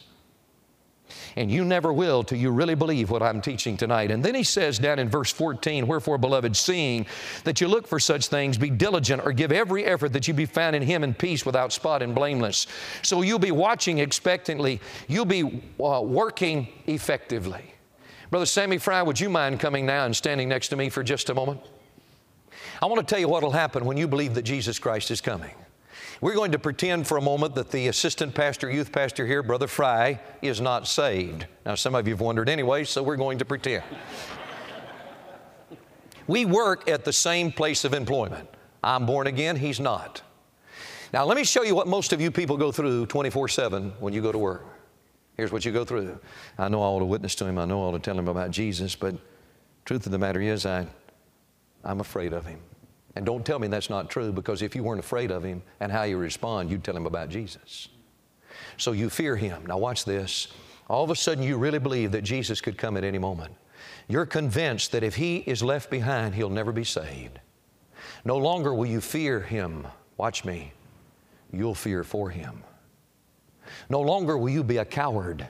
And you never will till you really believe what I'm teaching tonight. And then he says down in verse 14, wherefore, beloved, seeing that you look for such things, be diligent or give every effort that you be found in Him in peace without spot and blameless. So you'll be watching expectantly. You'll be working effectively. Brother Sammy Fry, would you mind coming now and standing next to me for just a moment? I want to tell you what will happen when you believe that Jesus Christ is coming. We're going to pretend for a moment that the assistant pastor, youth pastor here, Brother Fry, is not saved. Now, some of you have wondered anyway, so we're going to pretend. We work at the same place of employment. I'm born again, he's not. Now, let me show you what most of you people go through 24/7 when you go to work. Here's what you go through. I know I ought to witness to him. I know I ought to tell him about Jesus, but truth of the matter is I'm afraid of him. And don't tell me that's not true, because if you weren't afraid of him and how you respond, you'd tell him about Jesus. So you fear him. Now watch this. All of a sudden you really believe that Jesus could come at any moment. You're convinced that if he is left behind, he'll never be saved. No longer will you fear him. Watch me. You'll fear for him. No longer will you be a coward.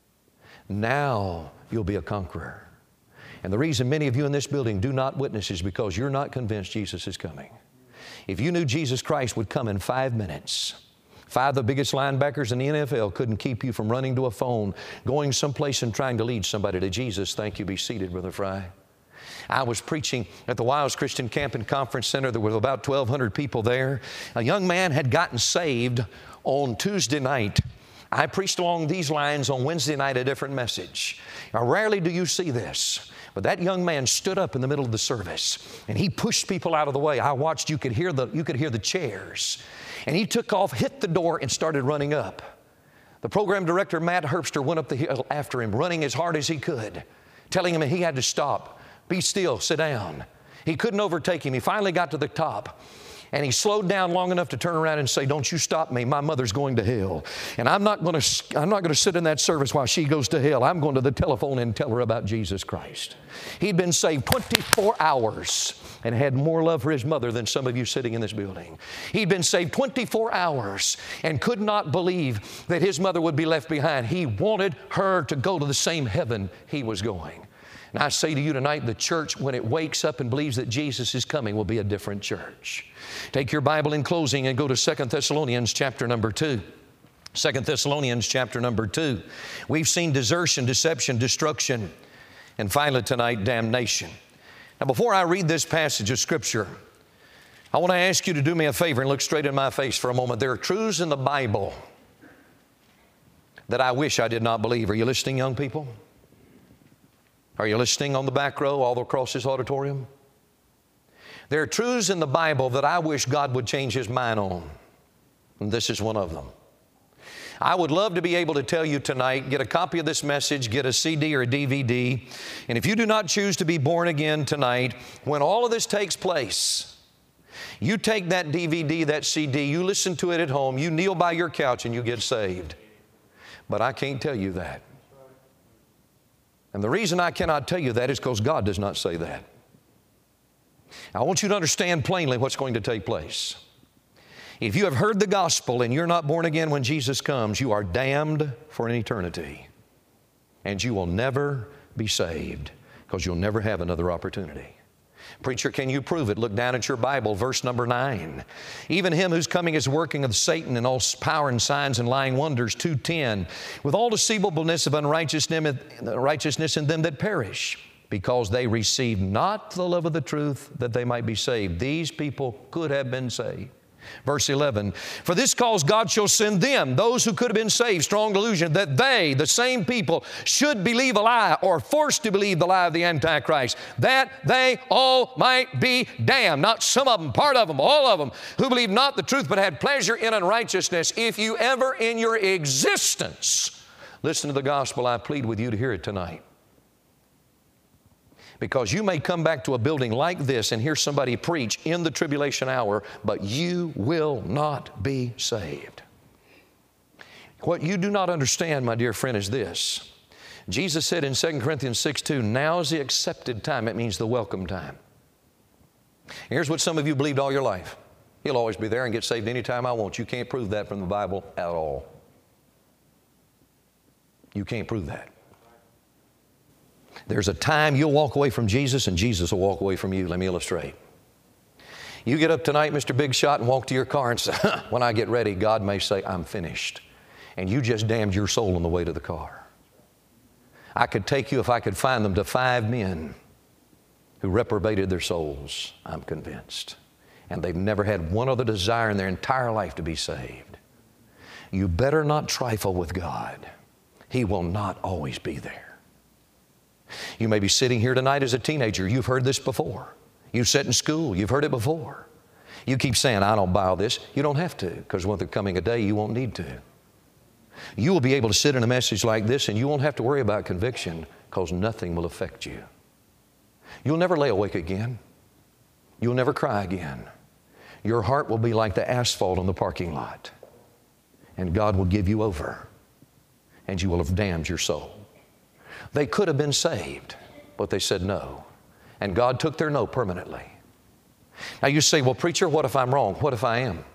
Now you'll be a conqueror. And the reason many of you in this building do not witness is because you're not convinced Jesus is coming. If you knew Jesus Christ would come in 5 minutes, 5 of the biggest linebackers in the NFL couldn't keep you from running to a phone, going someplace and trying to lead somebody to Jesus. Thank you. Be seated, Brother Fry. I was preaching at the Wiles Christian Camp and Conference Center. There were about 1,200 people there. A young man had gotten saved on Tuesday night. I preached along these lines on Wednesday night, a different message. Now, rarely do you see this, but that young man stood up in the middle of the service and he pushed people out of the way. I watched, you could hear the chairs. And he took off, hit the door, and started running up. The program director, Matt Herbster, went up the hill after him, running as hard as he could, telling him he had to stop. Be still, sit down. He couldn't overtake him. He finally got to the top. And he slowed down long enough to turn around and say, don't you stop me. My mother's going to hell. And I'm not going to sit in that service while she goes to hell. I'm going to the telephone and tell her about Jesus Christ. He'd been saved 24 hours and had more love for his mother than some of you sitting in this building. He'd been saved 24 hours and could not believe that his mother would be left behind. He wanted her to go to the same heaven he was going. And I say to you tonight, the church, when it wakes up and believes that Jesus is coming, will be a different church. Take your Bible in closing and go to 2 Thessalonians chapter number 2. 2 Thessalonians chapter number 2. We've seen desertion, deception, destruction, and finally tonight, damnation. Now, before I read this passage of Scripture, I want to ask you to do me a favor and look straight in my face for a moment. There are truths in the Bible that I wish I did not believe. Are you listening, young people? Are you listening on the back row, all across this auditorium? There are truths in the Bible that I wish God would change His mind on. And this is one of them. I would love to be able to tell you tonight, get a copy of this message, get a CD or a DVD. And if you do not choose to be born again tonight, when all of this takes place, you take that DVD, that CD, you listen to it at home, you kneel by your couch and you get saved. But I can't tell you that. And the reason I cannot tell you that is because God does not say that. I want you to understand plainly what's going to take place. If you have heard the gospel and you're not born again when Jesus comes, you are damned for an eternity. And you will never be saved because you'll never have another opportunity. Preacher, can you prove it? Look down at your Bible, verse number 9. Even him whose coming is working of Satan and all power and signs and lying wonders, 2:10, with all deceivableness of unrighteousness in them that perish, because they receive not the love of the truth that they might be saved. These people could have been saved. Verse 11, for this cause God shall send them, those who could have been saved, strong delusion, that they, the same people, should believe a lie or forced to believe the lie of the Antichrist, that they all might be damned. Not some of them, part of them, all of them, who believed not the truth but had pleasure in unrighteousness. If you ever in your existence listen to the gospel, I plead with you to hear it tonight. Because you may come back to a building like this and hear somebody preach in the tribulation hour, but you will not be saved. What you do not understand, my dear friend, is this. Jesus said in 2 Corinthians 6:2, now is the accepted time. It means the welcome time. Here's what some of you believed all your life. You'll always be there and get saved anytime I want. You can't prove that from the Bible at all. You can't prove that. There's a time you'll walk away from Jesus and Jesus will walk away from you. Let me illustrate. You get up tonight, Mr. Big Shot, and walk to your car and say, when I get ready, God may say, I'm finished. And you just damned your soul on the way to the car. I could take you, if I could find them, to 5 men who reprobated their souls, I'm convinced. And they've never had one other desire in their entire life to be saved. You better not trifle with God. He will not always be there. You may be sitting here tonight as a teenager. You've heard this before. You've sat in school. You've heard it before. You keep saying, I don't buy all this. You don't have to, because when there's coming a day, you won't need to. You will be able to sit in a message like this and you won't have to worry about conviction because nothing will affect you. You'll never lay awake again. You'll never cry again. Your heart will be like the asphalt on the parking lot. And God will give you over. And you will have damned your soul. They could have been saved, but they said no. And God took their no permanently. Now you say, well, preacher, what if I'm wrong? What if I am?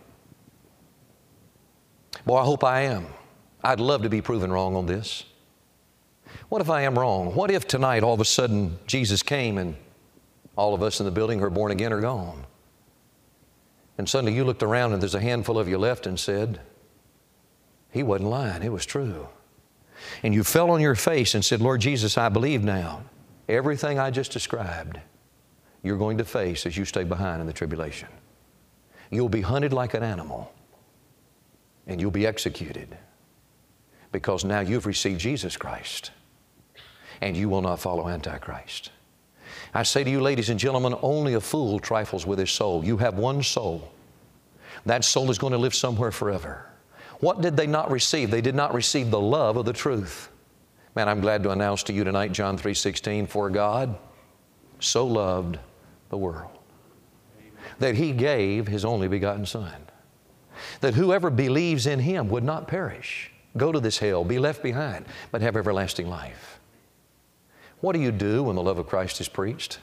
Well, I hope I am. I'd love to be proven wrong on this. What if I am wrong? What if tonight all of a sudden Jesus came and all of us in the building who are born again are gone? And suddenly you looked around and there's a handful of you left and said, he wasn't lying, it was true. And you fell on your face and said, Lord Jesus, I believe now. Everything I just described, you're going to face as you stay behind in the tribulation. You'll be hunted like an animal and you'll be executed because now you've received Jesus Christ and you will not follow Antichrist. I say to you, ladies and gentlemen, only a fool trifles with his soul. You have one soul. That soul is going to live somewhere forever. What did they not receive? They did not receive the love of the truth. Man, I'm glad to announce to you tonight, John 3:16, for God so loved the world that He gave His only begotten Son, that whoever believes in Him would not perish, go to this hell, be left behind, but have everlasting life. What do you do when the love of Christ is preached?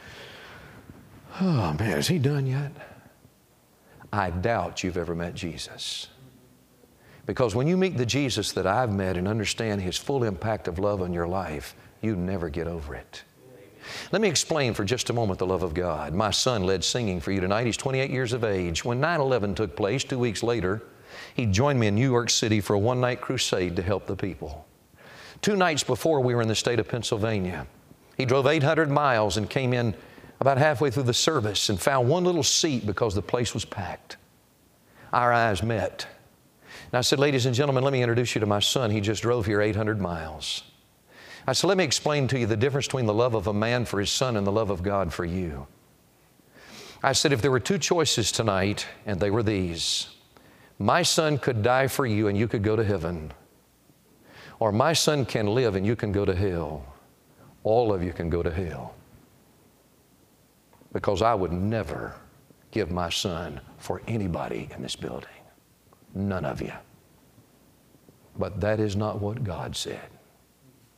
Oh man, is He done yet? I doubt you've ever met Jesus. Because when you meet the Jesus that I've met and understand His full impact of love on your life, you never get over it. Let me explain for just a moment the love of God. My son led singing for you tonight. He's 28 years of age. When 9/11 took place 2 weeks later, he joined me in New York City for a one-night crusade to help the people. 2 nights before, we were in the state of Pennsylvania. He drove 800 miles and came in about halfway through the service and found one little seat because the place was packed. Our eyes met. And I said, ladies and gentlemen, let me introduce you to my son. He just drove here 800 miles. I said, let me explain to you the difference between the love of a man for his son and the love of God for you. I said, if there were 2 choices tonight, and they were these, my son could die for you and you could go to heaven, or my son can live and you can go to hell. All of you can go to hell. Because I would never give my son for anybody in this building. None of you. But that is not what God said.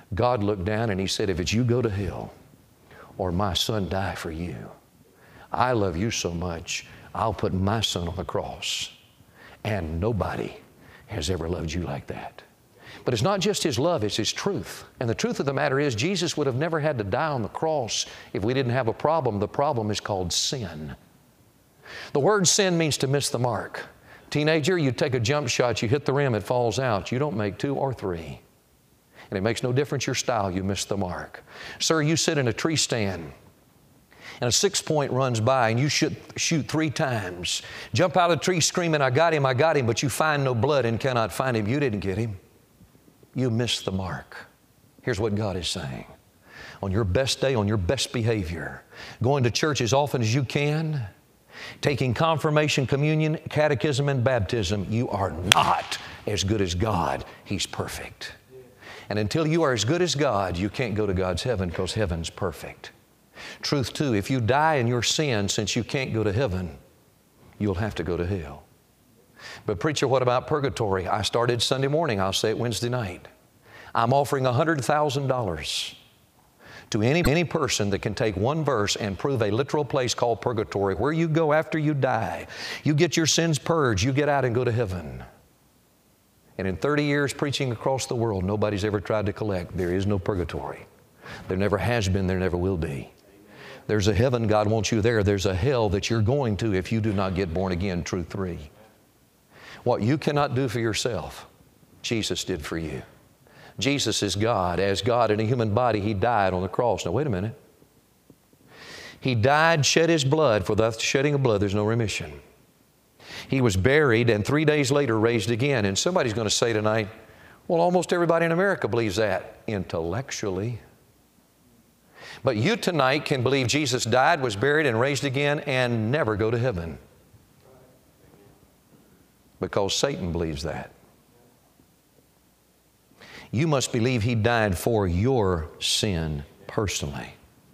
God looked down and He said, if it's you go to hell or my Son die for you, I love you so much, I'll put my Son on the cross. And nobody has ever loved you like that. But it's not just His love, it's His truth. And the truth of the matter is, Jesus would have never had to die on the cross if we didn't have a problem. The problem is called sin. The word sin means to miss the mark. Teenager, you take a jump shot, you hit the rim, it falls out. You don't make 2 or 3. And it makes no difference your style, you miss the mark. Sir, you sit in a tree stand and a 6-point runs by and you shoot 3 times. Jump out of the tree screaming, I got him, but you find no blood and cannot find him. You didn't get him. You missed the mark. Here's what God is saying. On your best day, on your best behavior, going to church as often as you can, taking confirmation, communion, catechism, and baptism, you are not as good as God. He's perfect. And until you are as good as God, you can't go to God's heaven because heaven's perfect. Truth too, if you die in your sin, since you can't go to heaven, you'll have to go to hell. But preacher, what about purgatory? I started Sunday morning, I'll say it Wednesday night. I'm offering $100,000 to any person that can take one verse and prove a literal place called purgatory, where you go after you die. You get your sins purged, you get out and go to heaven. And in 30 years preaching across the world, nobody's ever tried to collect. There is no purgatory. There never has been, there never will be. There's a heaven, God wants you there. There's a hell that you're going to if you do not get born again, truth 3. What you cannot do for yourself, Jesus did for you. Jesus is God. As God in a human body, He died on the cross. Now wait a minute. He died, shed His blood. For the shedding of blood, there's no remission. He was buried and 3 days later raised again. And somebody's going to say tonight, well, almost everybody in America believes that intellectually. But you tonight can believe Jesus died, was buried, and raised again and never go to heaven. Because Satan believes that. You must believe He died for your sin personally.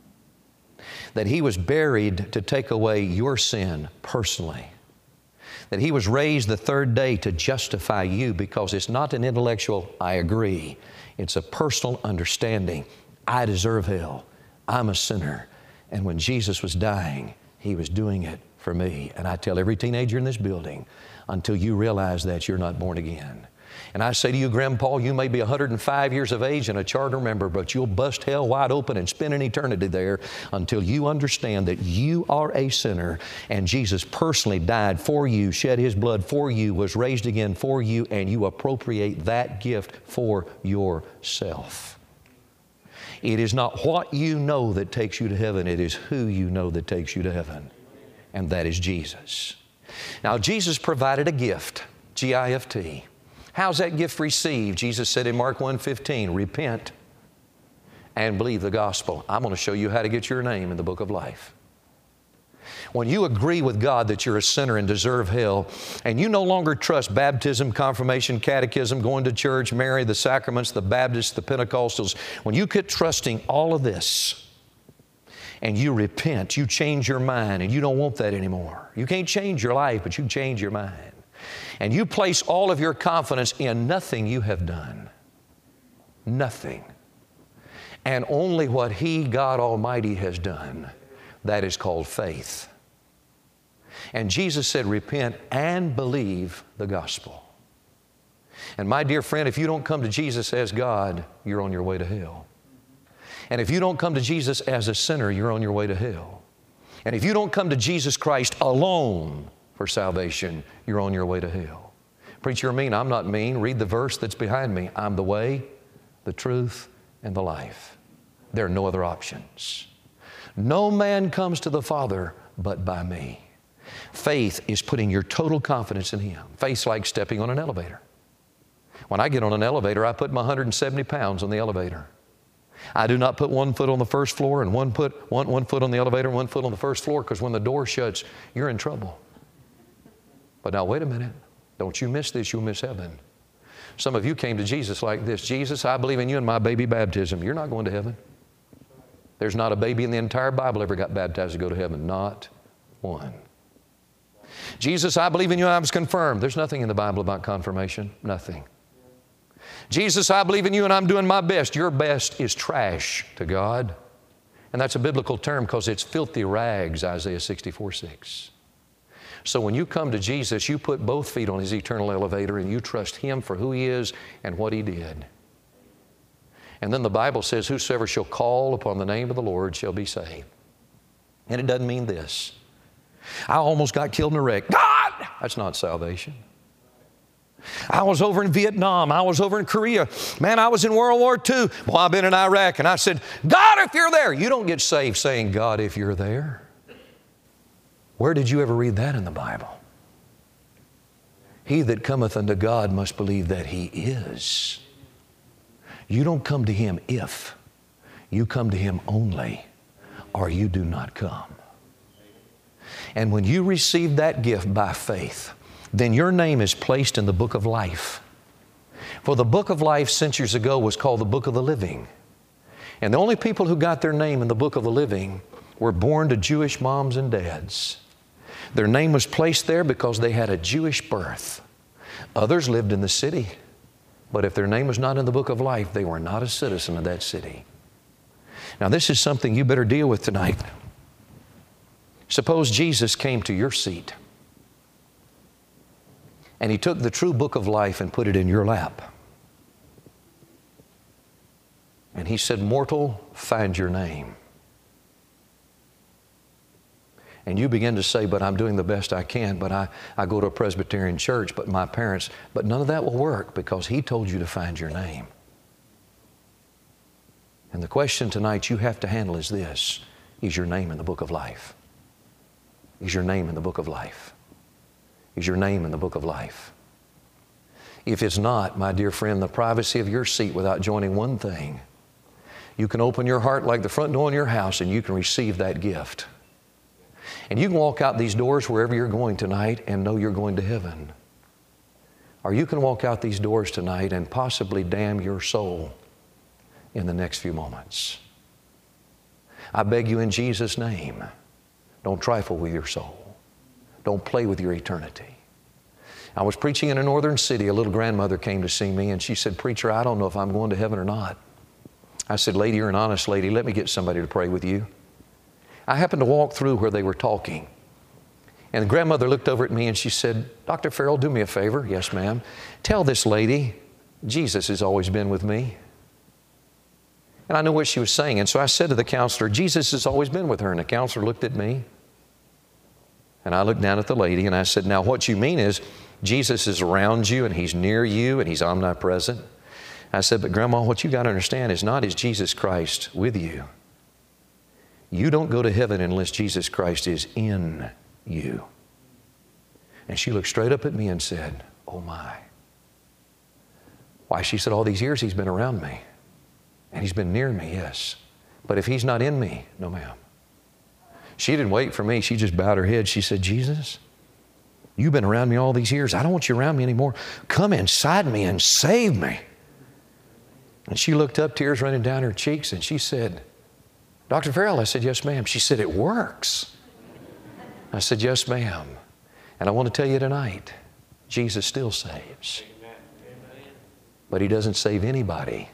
That He was buried to take away your sin personally. That He was raised the 3rd day to justify you, because it's not an intellectual, I agree. It's a personal understanding. I deserve hell. I'm a sinner. And when Jesus was dying, He was doing it for me. And I tell every teenager in this building, until you realize that, you're not born again. And I say to you, Grandpa, you may be 105 years of age and a charter member, but you'll bust hell wide open and spend an eternity there until you understand that you are a sinner and Jesus personally died for you, shed His blood for you, was raised again for you, and you appropriate that gift for yourself. It is not what you know that takes you to heaven, it is who you know that takes you to heaven, and that is Jesus. Now, Jesus provided a gift, G-I-F-T. How's that gift received? Jesus said in Mark 1:15, repent and believe the gospel. I'm going to show you how to get your name in the book of life. When you agree with God that you're a sinner and deserve hell, and you no longer trust baptism, confirmation, catechism, going to church, Mary, the sacraments, the Baptists, the Pentecostals, when you quit trusting all of this and you repent, you change your mind and you don't want that anymore. You can't change your life, but you can change your mind. And you place all of your confidence in nothing you have done. Nothing. And only what He, God Almighty, has done. That is called faith. And Jesus said, repent and believe the gospel. And my dear friend, if you don't come to Jesus as God, you're on your way to hell. And if you don't come to Jesus as a sinner, you're on your way to hell. And if you don't come to Jesus Christ alone for salvation, you're on your way to hell. Preacher, you're mean. I'm not mean. Read the verse that's behind me. I'm the way, the truth, and the life. There are no other options. No man comes to the Father but by me. Faith is putting your total confidence in Him. Faith's like stepping on an elevator. When I get on an elevator, I put my 170 pounds on the elevator. I do not put one foot on the first floor and one foot on the elevator and one foot on the first floor, because when the door shuts, you're in trouble. But now, wait a minute. Don't you miss this, you'll miss heaven. Some of you came to Jesus like this. Jesus, I believe in you and my baby baptism. You're not going to heaven. There's not a baby in the entire Bible ever got baptized to go to heaven. Not one. Jesus, I believe in you and I was confirmed. There's nothing in the Bible about confirmation. Nothing. Jesus, I believe in you and I'm doing my best. Your best is trash to God. And that's a biblical term because it's filthy rags, Isaiah 64:6. So when you come to Jesus, you put both feet on His eternal elevator and you trust Him for who He is and what He did. And then the Bible says, whosoever shall call upon the name of the Lord shall be saved. And it doesn't mean this. I almost got killed in a wreck. God! That's not salvation. I was over in Vietnam. I was over in Korea. Man, I was in World War II. Well, I've been in Iraq. And I said, God, if you're there. You don't get saved saying, God, if you're there. Where did you ever read that in the Bible? He that cometh unto God must believe that He is. You don't come to Him if. You come to Him only, or you do not come. And when you receive that gift by faith, then your name is placed in the book of life. For the book of life centuries ago was called the book of the living. And the only people who got their name in the book of the living were born to Jewish moms and dads. Their name was placed there because they had a Jewish birth. Others lived in the city. But if their name was not in the book of life, they were not a citizen of that city. Now this is something you better deal with tonight. Suppose Jesus came to your seat and He took the true book of life and put it in your lap. And He said, mortal, find your name. And you begin to say, but I'm doing the best I can, but I go to a Presbyterian church, but my parents, but none of that will work because He told you to find your name. And the question tonight you have to handle is this: is your name in the book of life? Is your name in the book of life? Is your name in the book of life? If it's not, my dear friend, the privacy of your seat without joining one thing, you can open your heart like the front door in your house and you can receive that gift. And you can walk out these doors wherever you're going tonight and know you're going to heaven. Or you can walk out these doors tonight and possibly damn your soul in the next few moments. I beg you in Jesus' name, don't trifle with your soul. Don't play with your eternity. I was preaching in a northern city. A little grandmother came to see me and she said, preacher, I don't know if I'm going to heaven or not. I said, lady, you're an honest lady. Let me get somebody to pray with you. I happened to walk through where they were talking. And the grandmother looked over at me and she said, Dr. Farrell, do me a favor. Yes, ma'am. Tell this lady, Jesus has always been with me. And I knew what she was saying. And so I said to the counselor, Jesus has always been with her. And the counselor looked at me. And I looked down at the lady and I said, now what you mean is Jesus is around you and He's near you and He's omnipresent. I said, but Grandma, what you got to understand is not is Jesus Christ with you. You don't go to heaven unless Jesus Christ is in you. And she looked straight up at me and said, oh my. Why, she said, all these years He's been around me. And He's been near me, yes. But if He's not in me, no ma'am. She didn't wait for me. She just bowed her head. She said, Jesus, you've been around me all these years. I don't want you around me anymore. Come inside me and save me. And she looked up, tears running down her cheeks, and she said, Dr. Farrell. I said, yes, ma'am. She said, it works. I said, yes, ma'am. And I want to tell you tonight, Jesus still saves. But He doesn't save anybody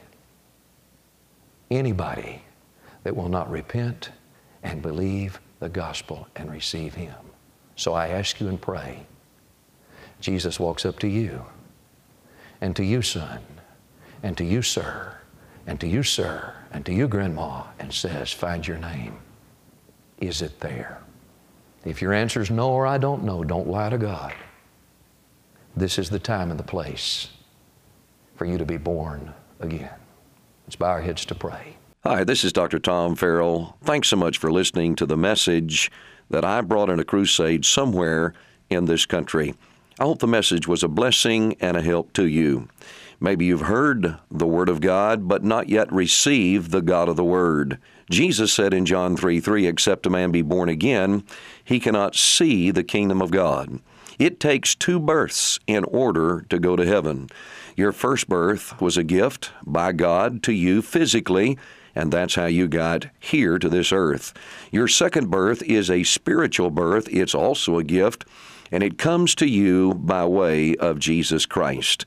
that will not repent and believe the gospel and receive Him. So I ask you and pray. Jesus walks up to you, and to you, son, and to you, sir, and to you, sir, and to you, grandma, and says, find your name. Is it there? If your answer is no or I don't know, don't lie to God. This is the time and the place for you to be born again. Let's bow our heads to pray. Hi, this is Dr. Tom Farrell. Thanks so much for listening to the message that I brought in a crusade somewhere in this country. I hope the message was a blessing and a help to you. Maybe you've heard the Word of God, but not yet received the God of the Word. Jesus said in John 3:3, except a man be born again, he cannot see the kingdom of God. It takes two births in order to go to heaven. Your first birth was a gift by God to you physically, and that's how you got here to this earth. Your second birth is a spiritual birth. It's also a gift, and it comes to you by way of Jesus Christ.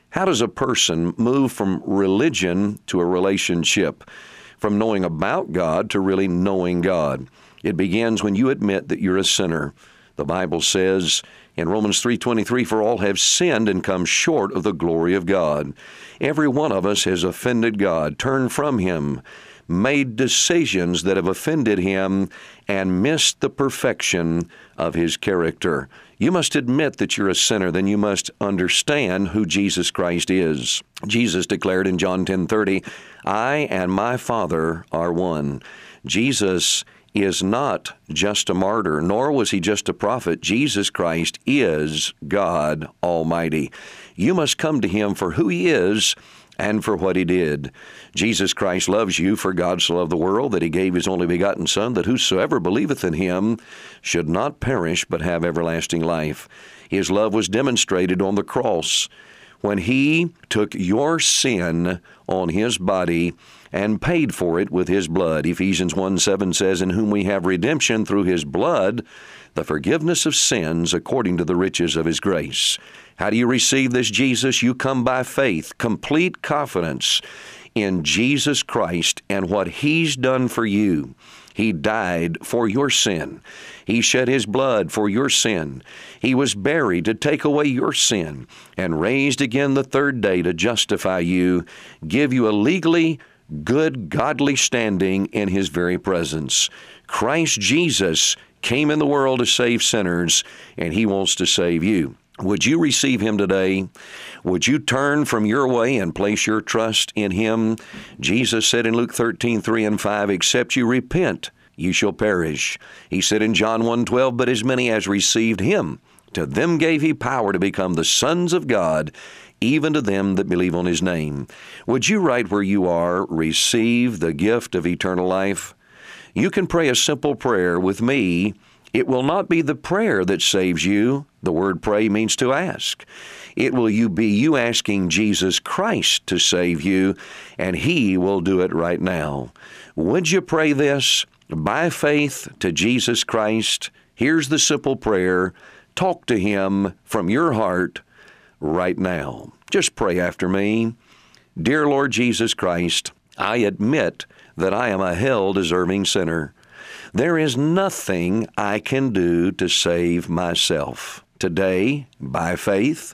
How does a person move from religion to a relationship, from knowing about God to really knowing God? It begins when you admit that you're a sinner. The Bible says in Romans 3:23, "For all have sinned and come short of the glory of God." Every one of us has offended God, turned from Him, made decisions that have offended Him, and missed the perfection of His character. You must admit that you're a sinner, then you must understand who Jesus Christ is. Jesus declared in John 10:30, "I and my Father are one." Jesus is not just a martyr, nor was He just a prophet. Jesus Christ is God Almighty. You must come to Him for who He is and for what He did. Jesus Christ loves you, for God so loved the world that He gave His only begotten Son, that whosoever believeth in Him should not perish but have everlasting life. His love was demonstrated on the cross when He took your sin on His body and paid for it with His blood. Ephesians 1:7 says, "In whom we have redemption through His blood, the forgiveness of sins according to the riches of His grace." How do you receive this Jesus? You come by faith, complete confidence in Jesus Christ and what He's done for you. He died for your sin. He shed His blood for your sin. He was buried to take away your sin and raised again the third day to justify you, give you a legally good, godly standing in His very presence. Christ Jesus came in the world to save sinners, and He wants to save you. Would you receive Him today? Would you turn from your way and place your trust in Him? Jesus said in Luke 13:3 and 5, "Except you repent, you shall perish." He said in John 1:12, "But as many as received Him, to them gave He power to become the sons of God, even to them that believe on His name." Would you, right where you are, receive the gift of eternal life? You can pray a simple prayer with me. It will not be the prayer that saves you. The word pray means to ask. It will be you asking Jesus Christ to save you, and He will do it right now. Would you pray this by faith to Jesus Christ? Here's the simple prayer. Talk to Him from your heart right now. Just pray after me. Dear Lord Jesus Christ, I admit that I am a hell-deserving sinner. There is nothing I can do to save myself. Today, by faith,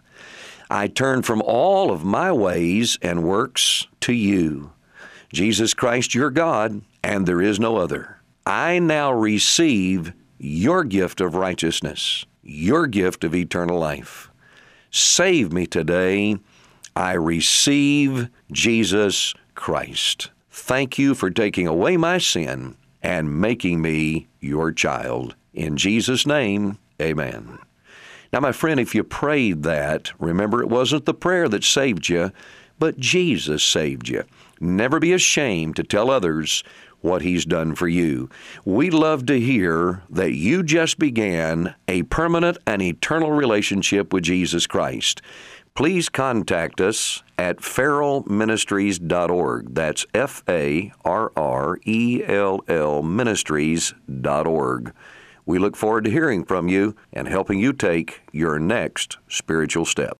I turn from all of my ways and works to You. Jesus Christ, You're God, and there is no other. I now receive Your gift of righteousness, Your gift of eternal life. Save me today. I receive Jesus Christ. Thank You for taking away my sin and making me Your child. In Jesus' name, amen. Now, my friend, if you prayed that, remember it wasn't the prayer that saved you, but Jesus saved you. Never be ashamed to tell others what He's done for you. We love to hear that you just began a permanent and eternal relationship with Jesus Christ. Please contact us at farrellministries.org. That's FARRELL ministries.org. We look forward to hearing from you and helping you take your next spiritual step.